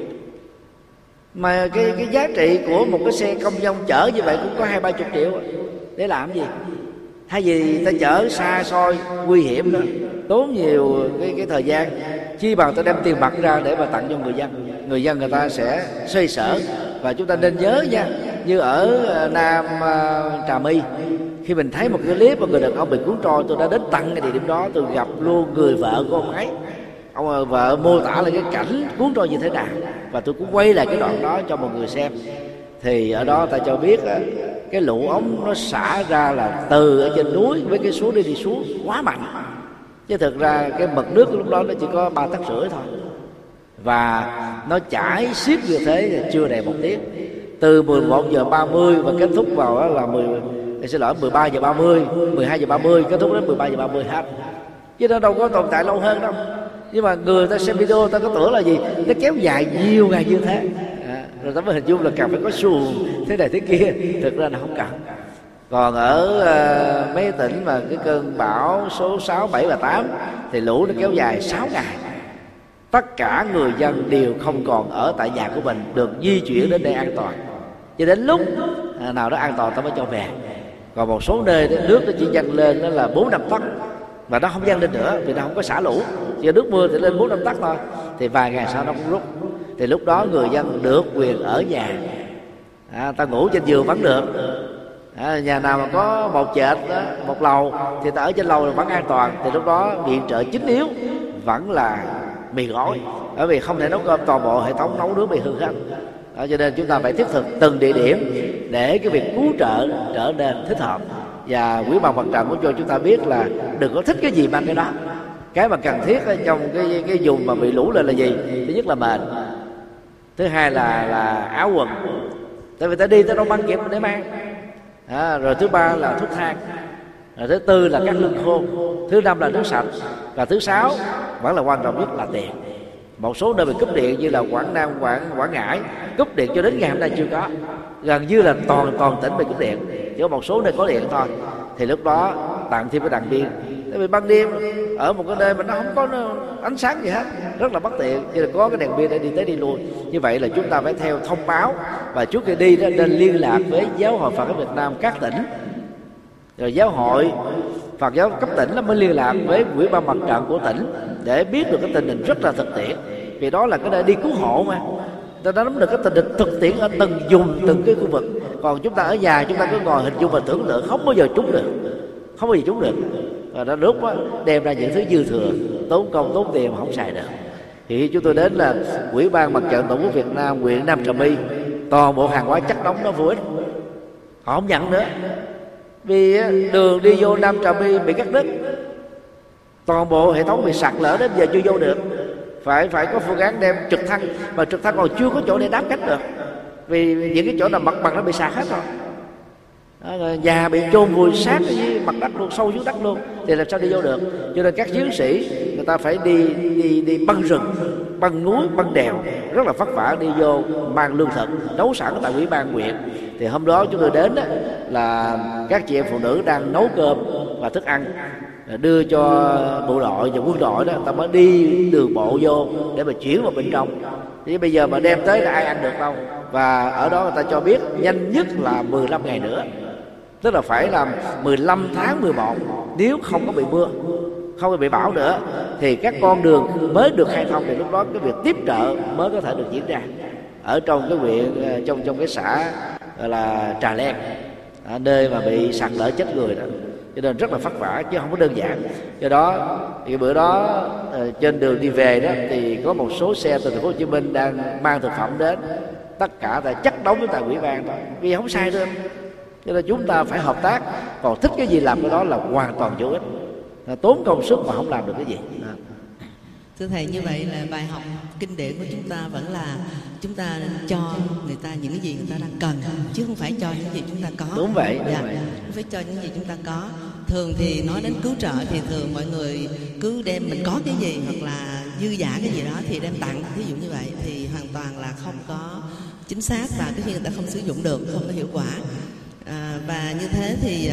Mà cái giá trị của một cái xe công nhân chở như vậy cũng có 20-30 triệu. Để làm gì? Thay vì ta chở xa xôi nguy hiểm đó, tốn nhiều cái thời gian, chi bằng ta đem tiền mặt ra để mà tặng cho người dân. Người dân người ta sẽ xoay sở. Và chúng ta nên nhớ nha, như ở Nam Trà My, khi mình thấy một cái clip mà người đàn ông bị cuốn trôi, tôi đã đến tận cái địa điểm đó, tôi gặp luôn người vợ của ông ấy. Ông vợ mô tả lại cái cảnh cuốn trôi như thế nào, và tôi cũng quay lại cái đoạn đó cho mọi người xem. Thì ở đó ta cho biết cái lũ ống nó xả ra là từ ở trên núi với cái suối đi xuống quá mạnh, chứ thực ra cái mực nước lúc đó nó chỉ có 3,5 tấc thôi, và nó chảy xiết như thế là chưa đầy 1 tiếng, từ 11:30 và kết thúc vào đó là 13:30, 12:30 kết thúc đến 13:30 hết, chứ nó đâu có tồn tại lâu hơn đâu. Nhưng mà người ta xem video ta có tưởng là gì, nó kéo dài nhiều ngày như thế, rồi ta mới hình dung là cần phải có xuồng thế này thế kia. Thực ra là không cần. Còn ở mấy tỉnh mà cái cơn bão số 6, 7 và 8 thì lũ nó kéo dài 6 ngày. Tất cả người dân đều không còn ở tại nhà của mình, được di chuyển đến đây an toàn, cho đến lúc nào đó an toàn ta mới cho về. Còn một số nơi nước nó chỉ dâng lên đó là 4-5 tấc, và nó không dâng lên nữa vì nó không có xả lũ. Chỉ nước mưa thì lên 4-5 tấc thôi, thì vài ngày sau nó cũng rút. Thì lúc đó người dân được quyền ở nhà, ta ngủ trên giường vẫn được. Nhà nào mà có một trệt đó, một lầu thì ta ở trên lầu vẫn an toàn. Thì lúc đó viện trợ chính yếu vẫn là mì gói, bởi vì không thể nấu cơm, toàn bộ hệ thống nấu nướng bị hư hết. Cho nên chúng ta phải thiết thực từng địa điểm để cái việc cứu trợ trở nên thích hợp. Và Quý ban mặt trận cũng cho chúng ta biết là đừng có thích cái gì mang cái đó. Cái mà cần thiết trong cái vùng mà bị lũ lên là gì? Thứ nhất là mền, thứ hai là áo quần, tại vì ta đi ta đâu mang kịp để mang. Rồi thứ ba là thuốc thang, rồi thứ tư là các lương khô, thứ năm là nước sạch, và thứ sáu vẫn là quan trọng nhất là tiền. Một số nơi bị cúp điện như là Quảng Nam, Quảng Ngãi cúp điện cho đến ngày hôm nay chưa có, gần như là toàn tỉnh bị cúp điện, chỉ có một số nơi có điện thôi. Thì lúc đó tặng thêm cái đèn pin, tại vì ban đêm ở một cái nơi mà nó không có ánh sáng gì hết, rất là bất tiện, chỉ là có cái đèn pin để đi tới đi lui. Như vậy là chúng ta phải theo thông báo, và trước khi đi đó nên liên lạc với Giáo hội Phật giáo Việt Nam các tỉnh, rồi Giáo hội Phật giáo cấp tỉnh nó mới liên lạc với Ủy ban mặt trận của tỉnh để biết được cái tình hình rất là thực tiễn, vì đó là cái nơi đi cứu hộ mà. Ta đã nắm được cái tình hình thực tiễn ở từng vùng, từng cái khu vực. Còn chúng ta ở nhà chúng ta cứ ngồi hình dung và tưởng tượng, không bao giờ trúng được, không bao giờ trúng được. Và đó lúc đó, đem ra những thứ dư thừa, tốn công tốn tiền mà không xài được. Thì chúng tôi đến là Ủy ban mặt trận Tổ quốc Việt Nam huyện Nam Trà My, toàn bộ hàng hóa chất đóng nó vô ích, họ không nhận nữa, vì đường đi vô Nam Trà My bị cắt đứt, toàn bộ hệ thống bị sạt lở đến giờ chưa vô được. Phải có phương án đem trực thăng, mà trực thăng còn chưa có chỗ để đáp cách được, vì những cái chỗ nào mặt bằng nó bị sạt hết rồi. Nhà bị chôn vùi sát với mặt đất luôn, sâu dưới đất luôn, thì làm sao đi vô được. Cho nên các chiến sĩ người ta phải đi băng rừng, băng núi, băng đèo, rất là vất vả đi vô mang lương thực nấu sẵn tại Ủy ban huyện. Thì hôm đó chúng tôi đến đó, là các chị em phụ nữ đang nấu cơm và thức ăn, đưa cho bộ đội và quân đội đó, ta mới đi đường bộ vô để mà chuyển vào bên trong. Thì bây giờ mà đem tới là ai ăn được đâu. Và ở đó người ta cho biết nhanh nhất là 15 ngày nữa, tức là phải làm 15 tháng 11. Nếu không có bị mưa, không có bị bão nữa, thì các con đường mới được khai thông, thì lúc đó cái việc tiếp trợ mới có thể được diễn ra ở trong cái huyện, trong cái xã gọi là Trà Len, nơi mà bị sạt lở chết người đó. Cho nên rất là vất vả chứ không có đơn giản. Do đó thì bữa đó trên đường đi về đó thì có một số xe từ thành phố Hồ Chí Minh đang mang thực phẩm đến, tất cả là chất đóng tại ủy ban đó, vì không sai đâu. Cho nên chúng ta phải hợp tác, còn thích cái gì làm cái đó là hoàn toàn vô ích, tốn công sức mà không làm được cái gì. Thưa Thầy, như vậy là bài học kinh điển của chúng ta vẫn là chúng ta cho người ta những cái gì người ta đang cần, chứ không phải cho những gì chúng ta có. Đúng vậy, đúng dạ. vậy. Không phải cho những gì chúng ta có. Thường thì nói đến cứu trợ thì thường mọi người cứ đem mình có cái gì hoặc là dư giả cái gì đó thì đem tặng, ví dụ như vậy thì hoàn toàn là không có chính xác, và cái khi người ta không sử dụng được, không có hiệu quả. Và như thế thì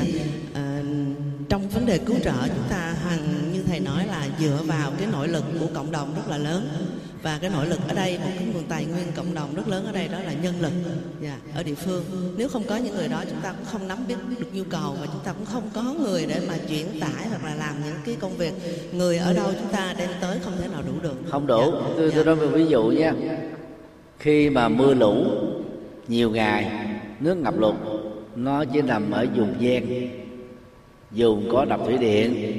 trong vấn đề cứu trợ chúng ta như Thầy nói là dựa vào cái nội lực của cộng đồng rất là lớn. Và cái nội lực ở đây, một cái nguồn tài nguyên cộng đồng rất lớn ở đây đó là nhân lực ở địa phương. Nếu không có những người đó chúng ta cũng không nắm biết được nhu cầu, và chúng ta cũng không có người để mà chuyển tải hoặc là làm những cái công việc. Người ở đâu chúng ta đem tới không thể nào đủ được. Không đủ. Tôi nói một ví dụ nha. Khi mà mưa lũ nhiều ngày, nước ngập lụt, nó chỉ nằm ở vùng ven, vùng có đập thủy điện,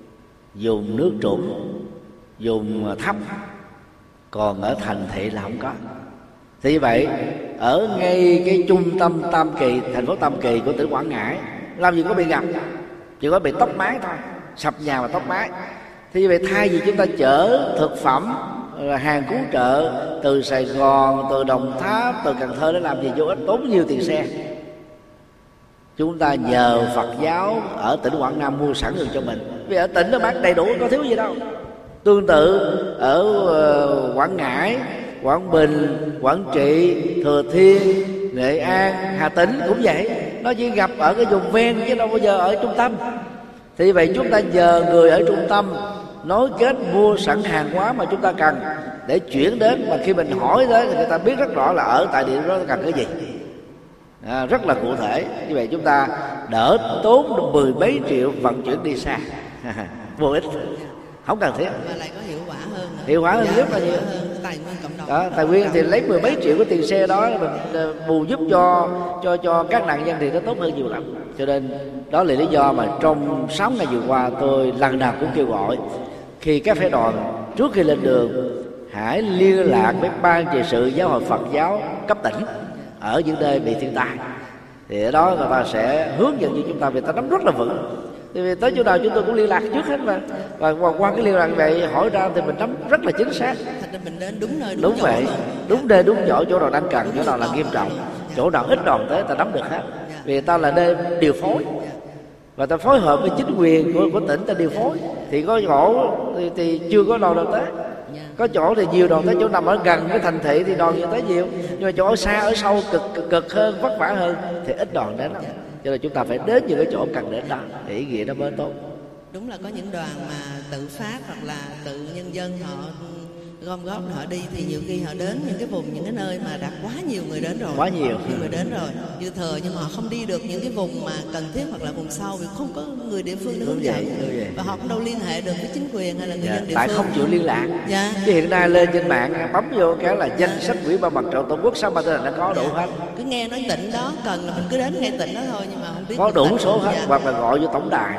vùng nước trũng, vùng thấp, còn ở thành thị là không có. Thì vậy ở ngay cái trung tâm Tam Kỳ, thành phố Tam Kỳ của tỉnh Quảng Ngãi, làm gì có bị ngập, chỉ có bị tốc mái thôi, sập nhà và tốc mái. Thì vậy thay vì chúng ta chở thực phẩm, hàng cứu trợ từ Sài Gòn, từ Đồng Tháp, từ Cần Thơ để làm gì vô ích, tốn nhiều tiền xe, chúng ta nhờ Phật giáo ở tỉnh Quảng Nam mua sẵn được cho mình. Vì ở tỉnh nó bán đầy đủ, có thiếu gì đâu. Tương tự ở Quảng Ngãi, Quảng Bình, Quảng Trị, Thừa Thiên, Nghệ An, Hà Tĩnh cũng vậy. Nó chỉ gặp ở cái vùng ven chứ đâu bao giờ ở trung tâm. Thì vậy chúng ta nhờ người ở trung tâm nối kết mua sẵn hàng hóa mà chúng ta cần để chuyển đến, mà khi mình hỏi tới thì người ta biết rất rõ là ở tại địa đó cần cái gì. Rất là cụ thể. Như vậy chúng ta đỡ tốn 10 mấy triệu vận chuyển đi xa vô ích, không cần thiết, và lại có hiệu quả hơn nữa. Hiệu quả hơn rất là nhiều. Tài nguyên cộng đồng đó, tài nguyên thì lấy 10 mấy triệu của tiền xe đó mình bù giúp cho các nạn nhân thì nó tốt hơn nhiều lắm. Cho nên đó là lý do mà trong 6 ngày vừa qua tôi lần nào cũng kêu gọi khi các phái đoàn trước khi lên đường hãy liên lạc với ban trị sự giáo hội Phật giáo cấp tỉnh ở những nơi bị thiên tai, thì ở đó người ta sẽ hướng dẫn cho chúng ta, vì ta nắm rất là vững. Thì tới chỗ nào chúng tôi cũng liên lạc trước hết mà, và qua cái liên lạc này hỏi ra thì mình nắm rất là chính xác. Thành ra mình đến đúng nơi đúng vậy, đúng nơi đúng chỗ nào đang cần, chỗ nào là nghiêm trọng, chỗ nào ít đoàn tới ta nắm được hết. Vì ta là nơi điều phối và ta phối hợp với chính quyền của tỉnh ta điều phối. Thì có chỗ thì chưa có đoàn tới, có chỗ thì nhiều đoàn tới, chỗ nằm ở gần cái thành thị thì đoàn nhiều tới nhiều, nhưng mà chỗ ở xa ở sâu cực hơn, vất vả hơn thì ít đoàn đến lắm. Cho nên chúng ta phải đến những cái chỗ cần đến đó thì ý nghĩa nó mới tốt. Đúng là có những đoàn mà tự phát hoặc là tự nhân dân họ gom góp họ đi, thì nhiều khi họ đến những cái vùng, những cái nơi mà đã quá nhiều người đến rồi, quá nhiều người đến rồi dư thừa, nhưng mà họ không đi được những cái vùng mà cần thiết hoặc là vùng sâu vì không có người địa phương để hướng dẫn, và họ cũng đâu liên hệ được với chính quyền hay là người dân địa tại phương, không chịu liên lạc. Chứ hiện nay lên trên mạng bấm vô cái là danh sách Ủy ban Mặt trận Tổ quốc 6 tên là nó có đủ hết. Cứ nghe nói tỉnh đó cần là mình cứ đến ngay tỉnh đó thôi, nhưng mà không biết có đủ số hết. Hoặc là gọi vô tổng đài.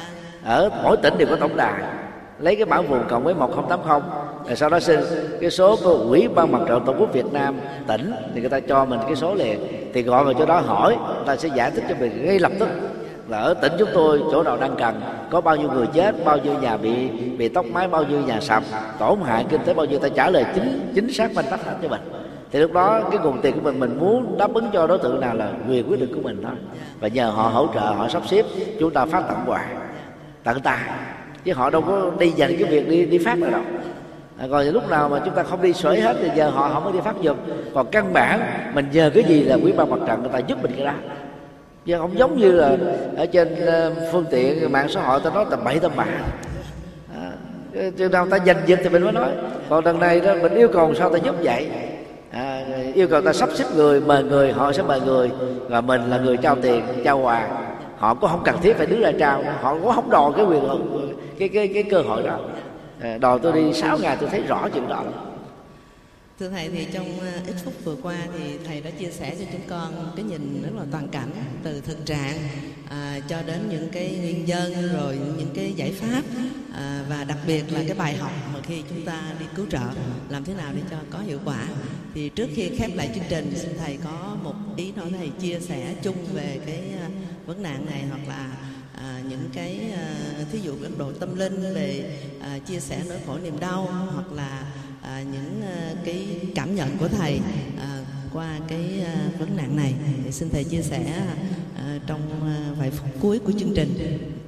Ở mỗi tỉnh đều có tổng đài, lấy cái mã vùng cộng với 1080, rồi sau đó xin cái số của Ủy ban Mặt trận Tổ quốc Việt Nam tỉnh, thì người ta cho mình cái số liền, thì gọi vào chỗ đó hỏi, người ta sẽ giải thích cho mình ngay lập tức là ở tỉnh chúng tôi chỗ nào đang cần, có bao nhiêu người chết, bao nhiêu nhà bị tốc mái, bao nhiêu nhà sập, tổn hại kinh tế bao nhiêu, ta trả lời chính xác minh bạch hết cho mình. Thì lúc đó cái nguồn tiền của mình muốn đáp ứng cho đối tượng nào là quyền quyết định của mình thôi, và nhờ họ hỗ trợ, họ sắp xếp, chúng ta phát tặng quà tận tài, chứ họ đâu có đi dành cái việc đi phát nữa đâu. Còn lúc nào mà chúng ta không đi sởi hết thì giờ họ không có đi phát giùm. Còn căn bản mình nhờ cái gì là Ủy ban Mặt trận người ta giúp mình cái đó. chứ không giống như là ở trên phương tiện mạng xã hội ta nói tầm bậy tầm bạ. Chừng nào ta giành giật thì mình mới nói, còn đằng này đó mình yêu cầu sao ta giúp vậy. Yêu cầu ta sắp xếp người, mời người, họ sẽ mời người, và mình là người trao tiền, trao quà. Họ cũng không cần thiết phải đứng ra trao, họ cũng không đòi cái quyền cái cơ hội đó. Đòi tôi đi 6 ngày tôi thấy rõ chuyện đó. Thưa Thầy, thì trong ít phút vừa qua thì Thầy đã chia sẻ cho chúng con cái nhìn rất là toàn cảnh, từ thực trạng cho đến những cái nguyên nhân, rồi những cái giải pháp, và đặc biệt là cái bài học mà khi chúng ta đi cứu trợ làm thế nào để cho có hiệu quả. Thì trước khi khép lại chương trình, xin Thầy có một ý nói Thầy chia sẻ chung về cái vấn nạn này, hoặc là những cái thí dụ góc độ tâm linh về chia sẻ nỗi khổ niềm đau, hoặc là những cái cảm nhận của Thầy qua cái vấn nạn này, thì xin Thầy chia sẻ trong vài phút cuối của chương trình.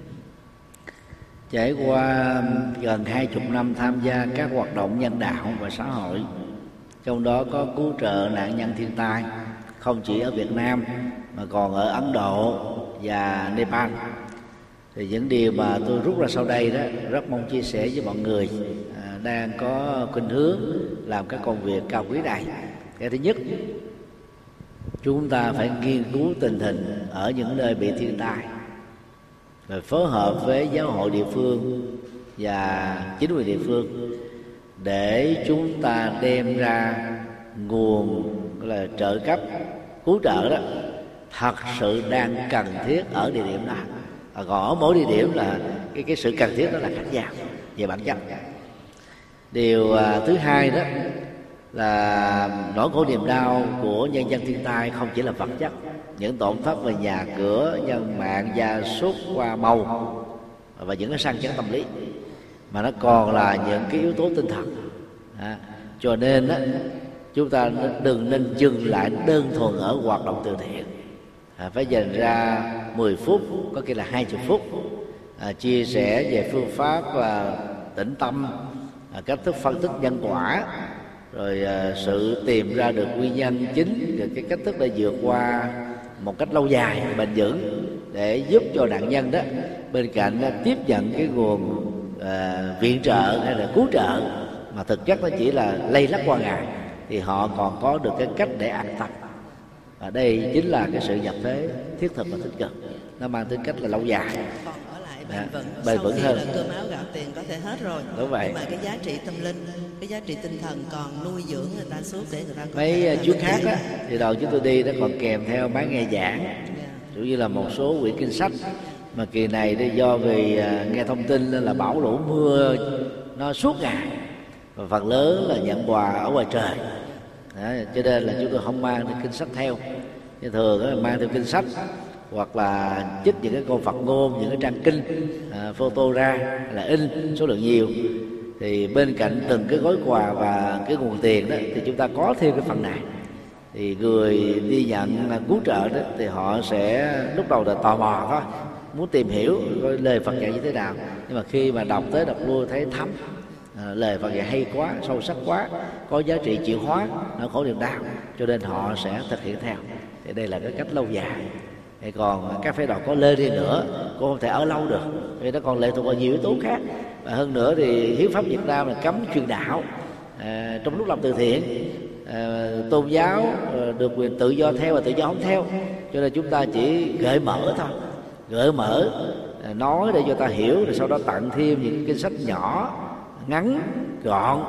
Trải qua gần 20 năm tham gia các hoạt động nhân đạo và xã hội, trong đó có cứu trợ nạn nhân thiên tai, không chỉ ở Việt Nam mà còn ở Ấn Độ và Nepal, thì những điều mà tôi rút ra sau đây đó rất mong chia sẻ với mọi người đang có khuynh hướng làm các công việc cao quý này. Cái thứ nhất, chúng ta phải nghiên cứu tình hình ở những nơi bị thiên tai, rồi phối hợp với giáo hội địa phương và chính quyền địa phương để chúng ta đem ra nguồn gọi là trợ cấp cứu trợ đó thật sự đang cần thiết ở địa điểm đó. Còn ở mỗi địa điểm là cái sự cần thiết đó là khác nhau về bản chất. Điều thứ hai đó là nỗi khổ niềm đau của nhân dân thiên tai không chỉ là vật chất, những tổn thất về nhà cửa, nhân mạng, gia súc, hoa màu và những cái sang chấn tâm lý, mà nó còn là những cái yếu tố tinh thần. Cho nên đó, chúng ta đừng nên dừng lại đơn thuần ở hoạt động từ thiện, phải dành ra 10 phút, có khi là 20 phút chia sẻ về phương pháp tĩnh tâm, cách thức phân tích nhân quả, rồi sự tìm ra được nguyên nhân chính, rồi cái cách thức để vượt qua một cách lâu dài bền vững, để giúp cho nạn nhân đó bên cạnh tiếp nhận cái nguồn viện trợ hay là cứu trợ mà thực chất nó chỉ là lây lắc qua ngày, thì họ còn có được cái cách để an tâm. Và đây chính là cái sự nhập thế thiết thực và tích cực, nó mang tính cách là lâu dài, còn ở lại bền vững hơn. Cơm áo gạo tiền có thể hết rồi, đúng vậy. Nhưng mà cái giá trị tâm linh, cái giá trị tinh thần còn nuôi dưỡng người ta suốt để người ta có mấy chuyến khác á, thì đầu chúng tôi đi nó còn kèm theo máy nghe giảng, chủ như là một số quyển kinh sách. Mà kỳ này đi do vì nghe thông tin là bão lũ mưa nó suốt ngày, và phần lớn là nhận quà ở ngoài trời. Đó, cho nên là chúng tôi không mang cái kinh sách theo. Thì thường là mang theo kinh sách, hoặc là chích những cái câu Phật ngôn, những cái trang kinh, photo ra là in số lượng nhiều. Thì bên cạnh từng cái gói quà và cái nguồn tiền đó, thì chúng ta có thêm cái phần này. Thì người đi nhận cứu trợ đó thì họ sẽ lúc đầu là tò mò thôi, muốn tìm hiểu coi lời Phật dạy như thế nào. Nhưng mà khi mà đọc tới đọc lui thấy thấm, lời Phật dạy hay quá, sâu sắc quá, có giá trị chịu hóa nỗi khổ niềm đau, cho nên họ sẽ thực hiện theo. Thì đây là cái cách lâu dài. Thì còn các phái đoàn có lên đi nữa cũng không thể ở lâu được, vì nó còn lệ thuộc vào nhiều yếu tố khác. Và hơn nữa thì hiến pháp Việt Nam là cấm truyền đạo trong lúc làm từ thiện. Tôn giáo được quyền tự do theo và tự do không theo, cho nên chúng ta chỉ gợi mở thôi, gợi mở nói để cho ta hiểu, rồi sau đó tặng thêm những kinh sách nhỏ, ngắn, gọn,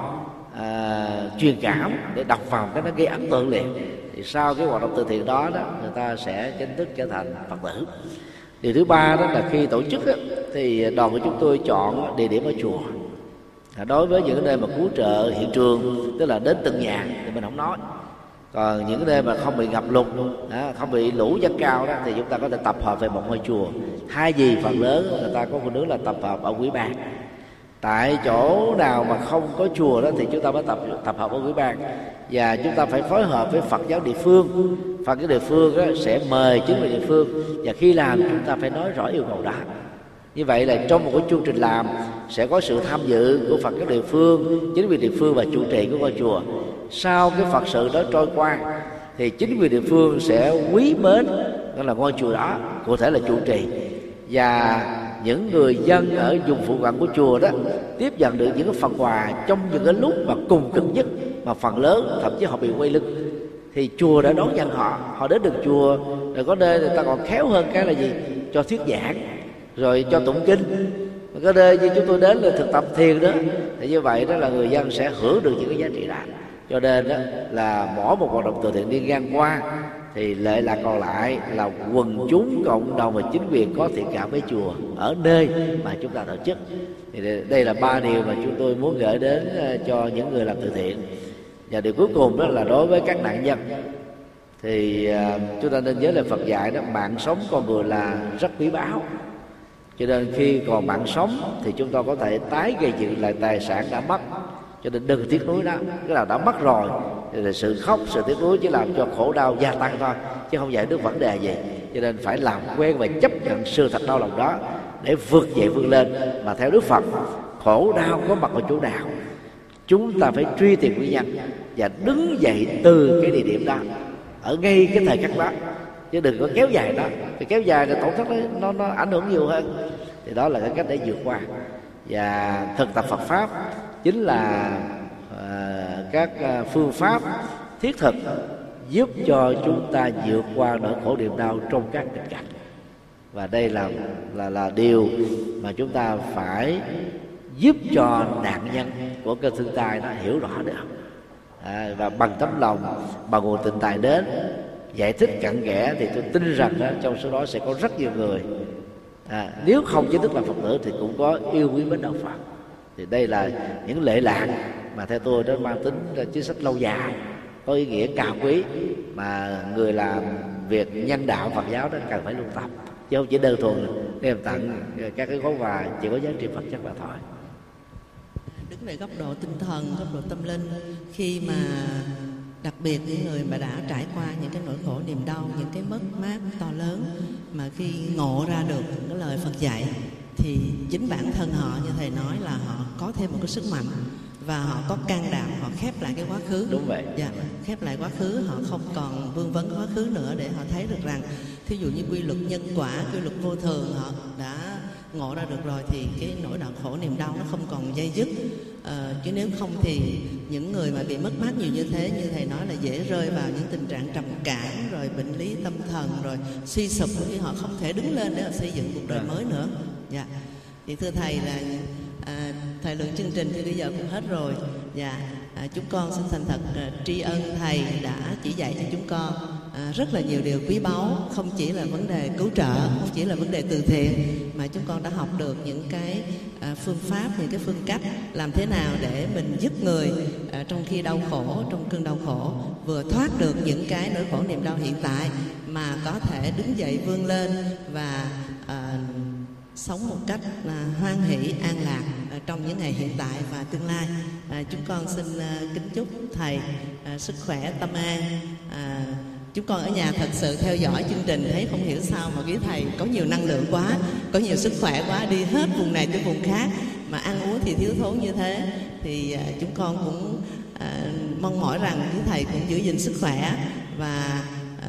truyền cảm để đọc vào cái nó gây ấn tượng liền. Thì sau cái hoạt động từ thiện đó người ta sẽ chính thức trở thành Phật tử. Điều thứ ba đó là khi tổ chức thì đoàn của chúng tôi chọn địa điểm ở chùa. Đối với những nơi mà cứu trợ hiện trường, tức là đến từng nhà, thì mình không nói. Còn những nơi mà không bị ngập lụt, không bị lũ dâng cao đó, thì chúng ta có thể tập hợp về một ngôi chùa. Thay vì phần lớn người ta có khuynh hướng là tập hợp ở Quý Ban. Tại chỗ nào mà không có chùa đó thì chúng ta mới tập hợp ở Quý Ban. Và chúng ta phải phối hợp với Phật giáo địa phương. Phật giáo địa phương đó sẽ mời chính quyền địa phương, và khi làm chúng ta phải nói rõ yêu cầu đó. Như vậy là trong một cái chương trình làm sẽ có sự tham dự của Phật giáo địa phương, chính quyền địa phương và chủ trì của ngôi chùa. Sau cái Phật sự đó trôi qua thì chính quyền địa phương sẽ quý mến đó là ngôi chùa đó cụ thể là trụ trì, và những người dân ở vùng phụ cận của chùa đó tiếp nhận được những cái phần quà trong những cái lúc mà cùng cực nhất, mà phần lớn thậm chí họ bị quay lưng, thì chùa đã đón nhận họ đến được chùa. Rồi có nơi người ta còn khéo hơn cái là gì, cho thuyết giảng, rồi cho tụng kinh. Có nơi như chúng tôi đến là thực tập thiền đó, thì như vậy đó là người dân sẽ hưởng được những cái giá trị đó. Cho nên đó là mỗi một hoạt động từ thiện đi ngang qua thì lệ lạc còn lại là quần chúng, cộng đồng và chính quyền có thiện cảm với chùa ở nơi mà chúng ta tổ chức. Thì đây là 3 điều mà chúng tôi muốn gửi đến cho những người làm từ thiện. Và điều cuối cùng đó là đối với các nạn nhân, thì chúng ta nên nhớ là Phật dạy đó, mạng sống con người là rất quý báu. Cho nên khi còn mạng sống thì chúng ta có thể tái gây dựng lại tài sản đã mất. Cho nên đừng tiếc nuối đó. Cái nào đã mất rồi thì sự khóc, sự tiếc nuối chỉ làm cho khổ đau gia tăng thôi, chứ không giải quyết vấn đề gì. Cho nên phải làm quen và chấp nhận sự thật đau lòng đó để vượt dậy vươn lên. Mà theo Đức Phật, khổ đau có mặt ở chỗ nào, chúng ta phải truy tìm nguyên nhân và đứng dậy từ cái địa điểm đó, ở ngay cái thời khắc đó, chứ đừng có kéo dài đó. Thì kéo dài thì tổn thất nó ảnh hưởng nhiều hơn. Thì đó là cái cách để vượt qua. Và thực tập Phật pháp chính là các phương pháp thiết thực giúp cho chúng ta vượt qua nỗi khổ niềm đau trong các nghịch cảnh. Và đây là điều mà chúng ta phải giúp cho nạn nhân của cơn thiên tai nó hiểu rõ được. Và bằng tấm lòng, bằng nguồn tình tài đến giải thích cặn kẽ, thì tôi tin rằng đó, trong số đó sẽ có rất nhiều người nếu không chính thức là Phật tử thì cũng có yêu quý mến đạo Phật. Thì đây là những lệ lạc mà theo tôi nó mang tính chính sách lâu dài, có ý nghĩa cao quý, mà người làm việc nhân đạo Phật giáo đó cần phải lưu tâm, chứ không chỉ đơn thuần đem tặng các cái gói quà chỉ có giá trị vật chất mà thôi. Đứng về góc độ tinh thần, góc độ tâm linh, khi mà đặc biệt những người mà đã trải qua những cái nỗi khổ niềm đau, những cái mất mát to lớn, mà khi ngộ ra được những cái lời Phật dạy thì chính bản thân họ, như thầy nói, là họ có thêm một cái sức mạnh và họ có can đảm, họ khép lại cái quá khứ. Đúng vậy. Dạ, khép lại quá khứ, họ không còn vương vấn quá khứ nữa, để họ thấy được rằng thí dụ như quy luật nhân quả, quy luật vô thường họ đã ngộ ra được rồi, thì cái nỗi đau khổ niềm đau nó không còn dây dứt. Chứ nếu không thì những người mà bị mất mát nhiều như thế, như thầy nói, là dễ rơi vào những tình trạng trầm cảm, rồi bệnh lý tâm thần, rồi suy sụp, khi họ không thể đứng lên để họ xây dựng cuộc đời mới nữa. Dạ. Thì thưa thầy là thời lượng chương trình thì bây giờ cũng hết rồi. Dạ. Chúng con xin thành thật tri ân thầy đã chỉ dạy cho chúng con rất là nhiều điều quý báu, không chỉ là vấn đề cứu trợ, không chỉ là vấn đề từ thiện, mà chúng con đã học được những cái phương pháp, những cái phương cách làm thế nào để mình giúp người trong khi đau khổ, trong cơn đau khổ, vừa thoát được những cái nỗi khổ niềm đau hiện tại, mà có thể đứng dậy vươn lên và sống một cách hoan hỷ, an lạc trong những ngày hiện tại và tương lai. Chúng con xin kính chúc thầy sức khỏe, tâm an. Chúng con ở nhà thật sự theo dõi chương trình thấy không hiểu sao mà quý thầy có nhiều năng lượng quá, có nhiều sức khỏe quá, đi hết vùng này tới vùng khác, mà ăn uống thì thiếu thốn như thế. Thì chúng con cũng mong mỏi rằng quý thầy cũng giữ gìn sức khỏe và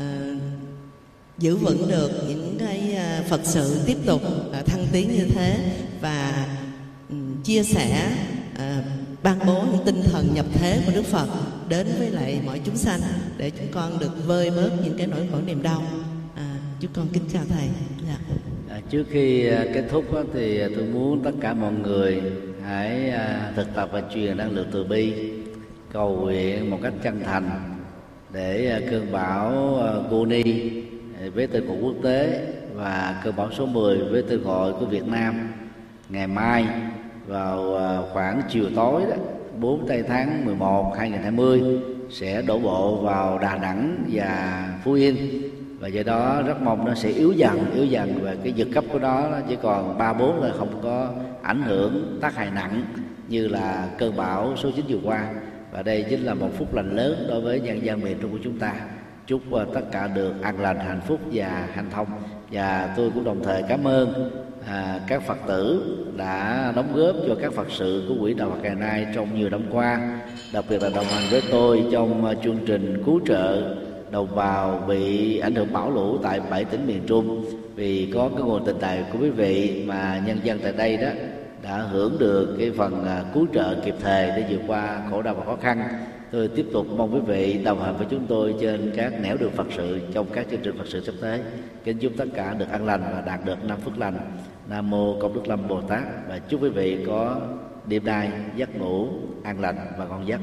giữ vững được những cái Phật sự tiếp tục thăng tiến như thế, và chia sẻ ban bố những tinh thần nhập thế của Đức Phật đến với lại mọi chúng sanh, để chúng con được vơi bớt những cái nỗi khổ niềm đau. Chúng con kính chào thầy. Dạ. Trước khi kết thúc thì tôi muốn tất cả mọi người hãy thực tập và truyền năng lượng từ bi, cầu nguyện một cách chân thành để cơn bão Goni với tên gọi quốc tế và cơn bão số 10 với tên gọi của Việt Nam ngày mai vào khoảng chiều tối đó, 4 tây tháng 11 2020 sẽ đổ bộ vào Đà Nẵng và Phú Yên, và do đó rất mong nó sẽ yếu dần và cái giật cấp của nó chỉ còn 3-4 là không có ảnh hưởng tác hại nặng như là cơn bão số 9 vừa qua. Và đây chính là một phúc lành lớn đối với nhân dân miền Trung của chúng ta. Chúc tất cả được an lành, hạnh phúc và hanh thông. Và tôi cũng đồng thời cảm ơn các Phật tử đã đóng góp cho các Phật sự của Quỹ Đạo Phật ngày nay trong nhiều năm qua, đặc biệt là đồng hành với tôi trong chương trình cứu trợ đồng bào bị ảnh hưởng bão lũ tại 7 tỉnh miền Trung. Vì có cái nguồn tình tài của quý vị mà nhân dân tại đây đó đã hưởng được cái phần cứu trợ kịp thời để vượt qua khổ đau và khó khăn. Tôi tiếp tục mong quý vị đồng hành với chúng tôi trên các nẻo đường Phật sự trong các chương trình Phật sự sắp tới. Kính chúc tất cả được an lành và đạt được 5 phước lành. Nam mô Công Đức Lâm Bồ Tát. Và chúc quý vị có đêm nay giấc ngủ an lành và ngon giấc.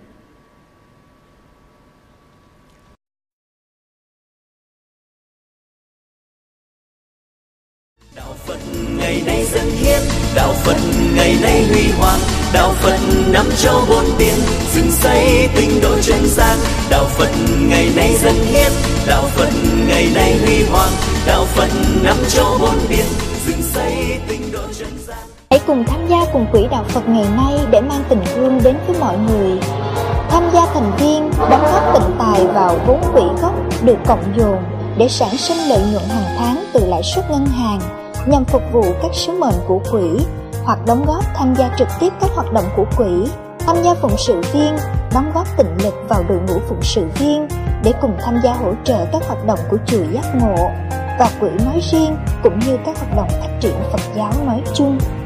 Đạo Phật ngày nay dâng hiến, đạo Phật ngày nay huy hoàng, đạo Phật năm châu bốn biển, dựng xây tinh độ chân gian. Đạo Phật ngày nay dâng hiến, đạo Phật ngày nay huy hoàng, đạo Phật năm châu bốn biển, dựng xây tinh độ chân gian. Hãy cùng tham gia cùng quỹ đạo Phật ngày nay để mang tình thương đến với mọi người. Tham gia thành viên, đóng góp tịnh tài vào vốn quỹ gốc được cộng dồn để sản sinh lợi nhuận hàng tháng từ lãi suất ngân hàng nhằm phục vụ các sứ mệnh của quỹ, hoặc đóng góp tham gia trực tiếp các hoạt động của quỹ, tham gia phụng sự viên, đóng góp tịnh lực vào đội ngũ phụng sự viên để cùng tham gia hỗ trợ các hoạt động của chùa Giác Ngộ và quỹ nói riêng, cũng như các hoạt động phát triển Phật giáo nói chung.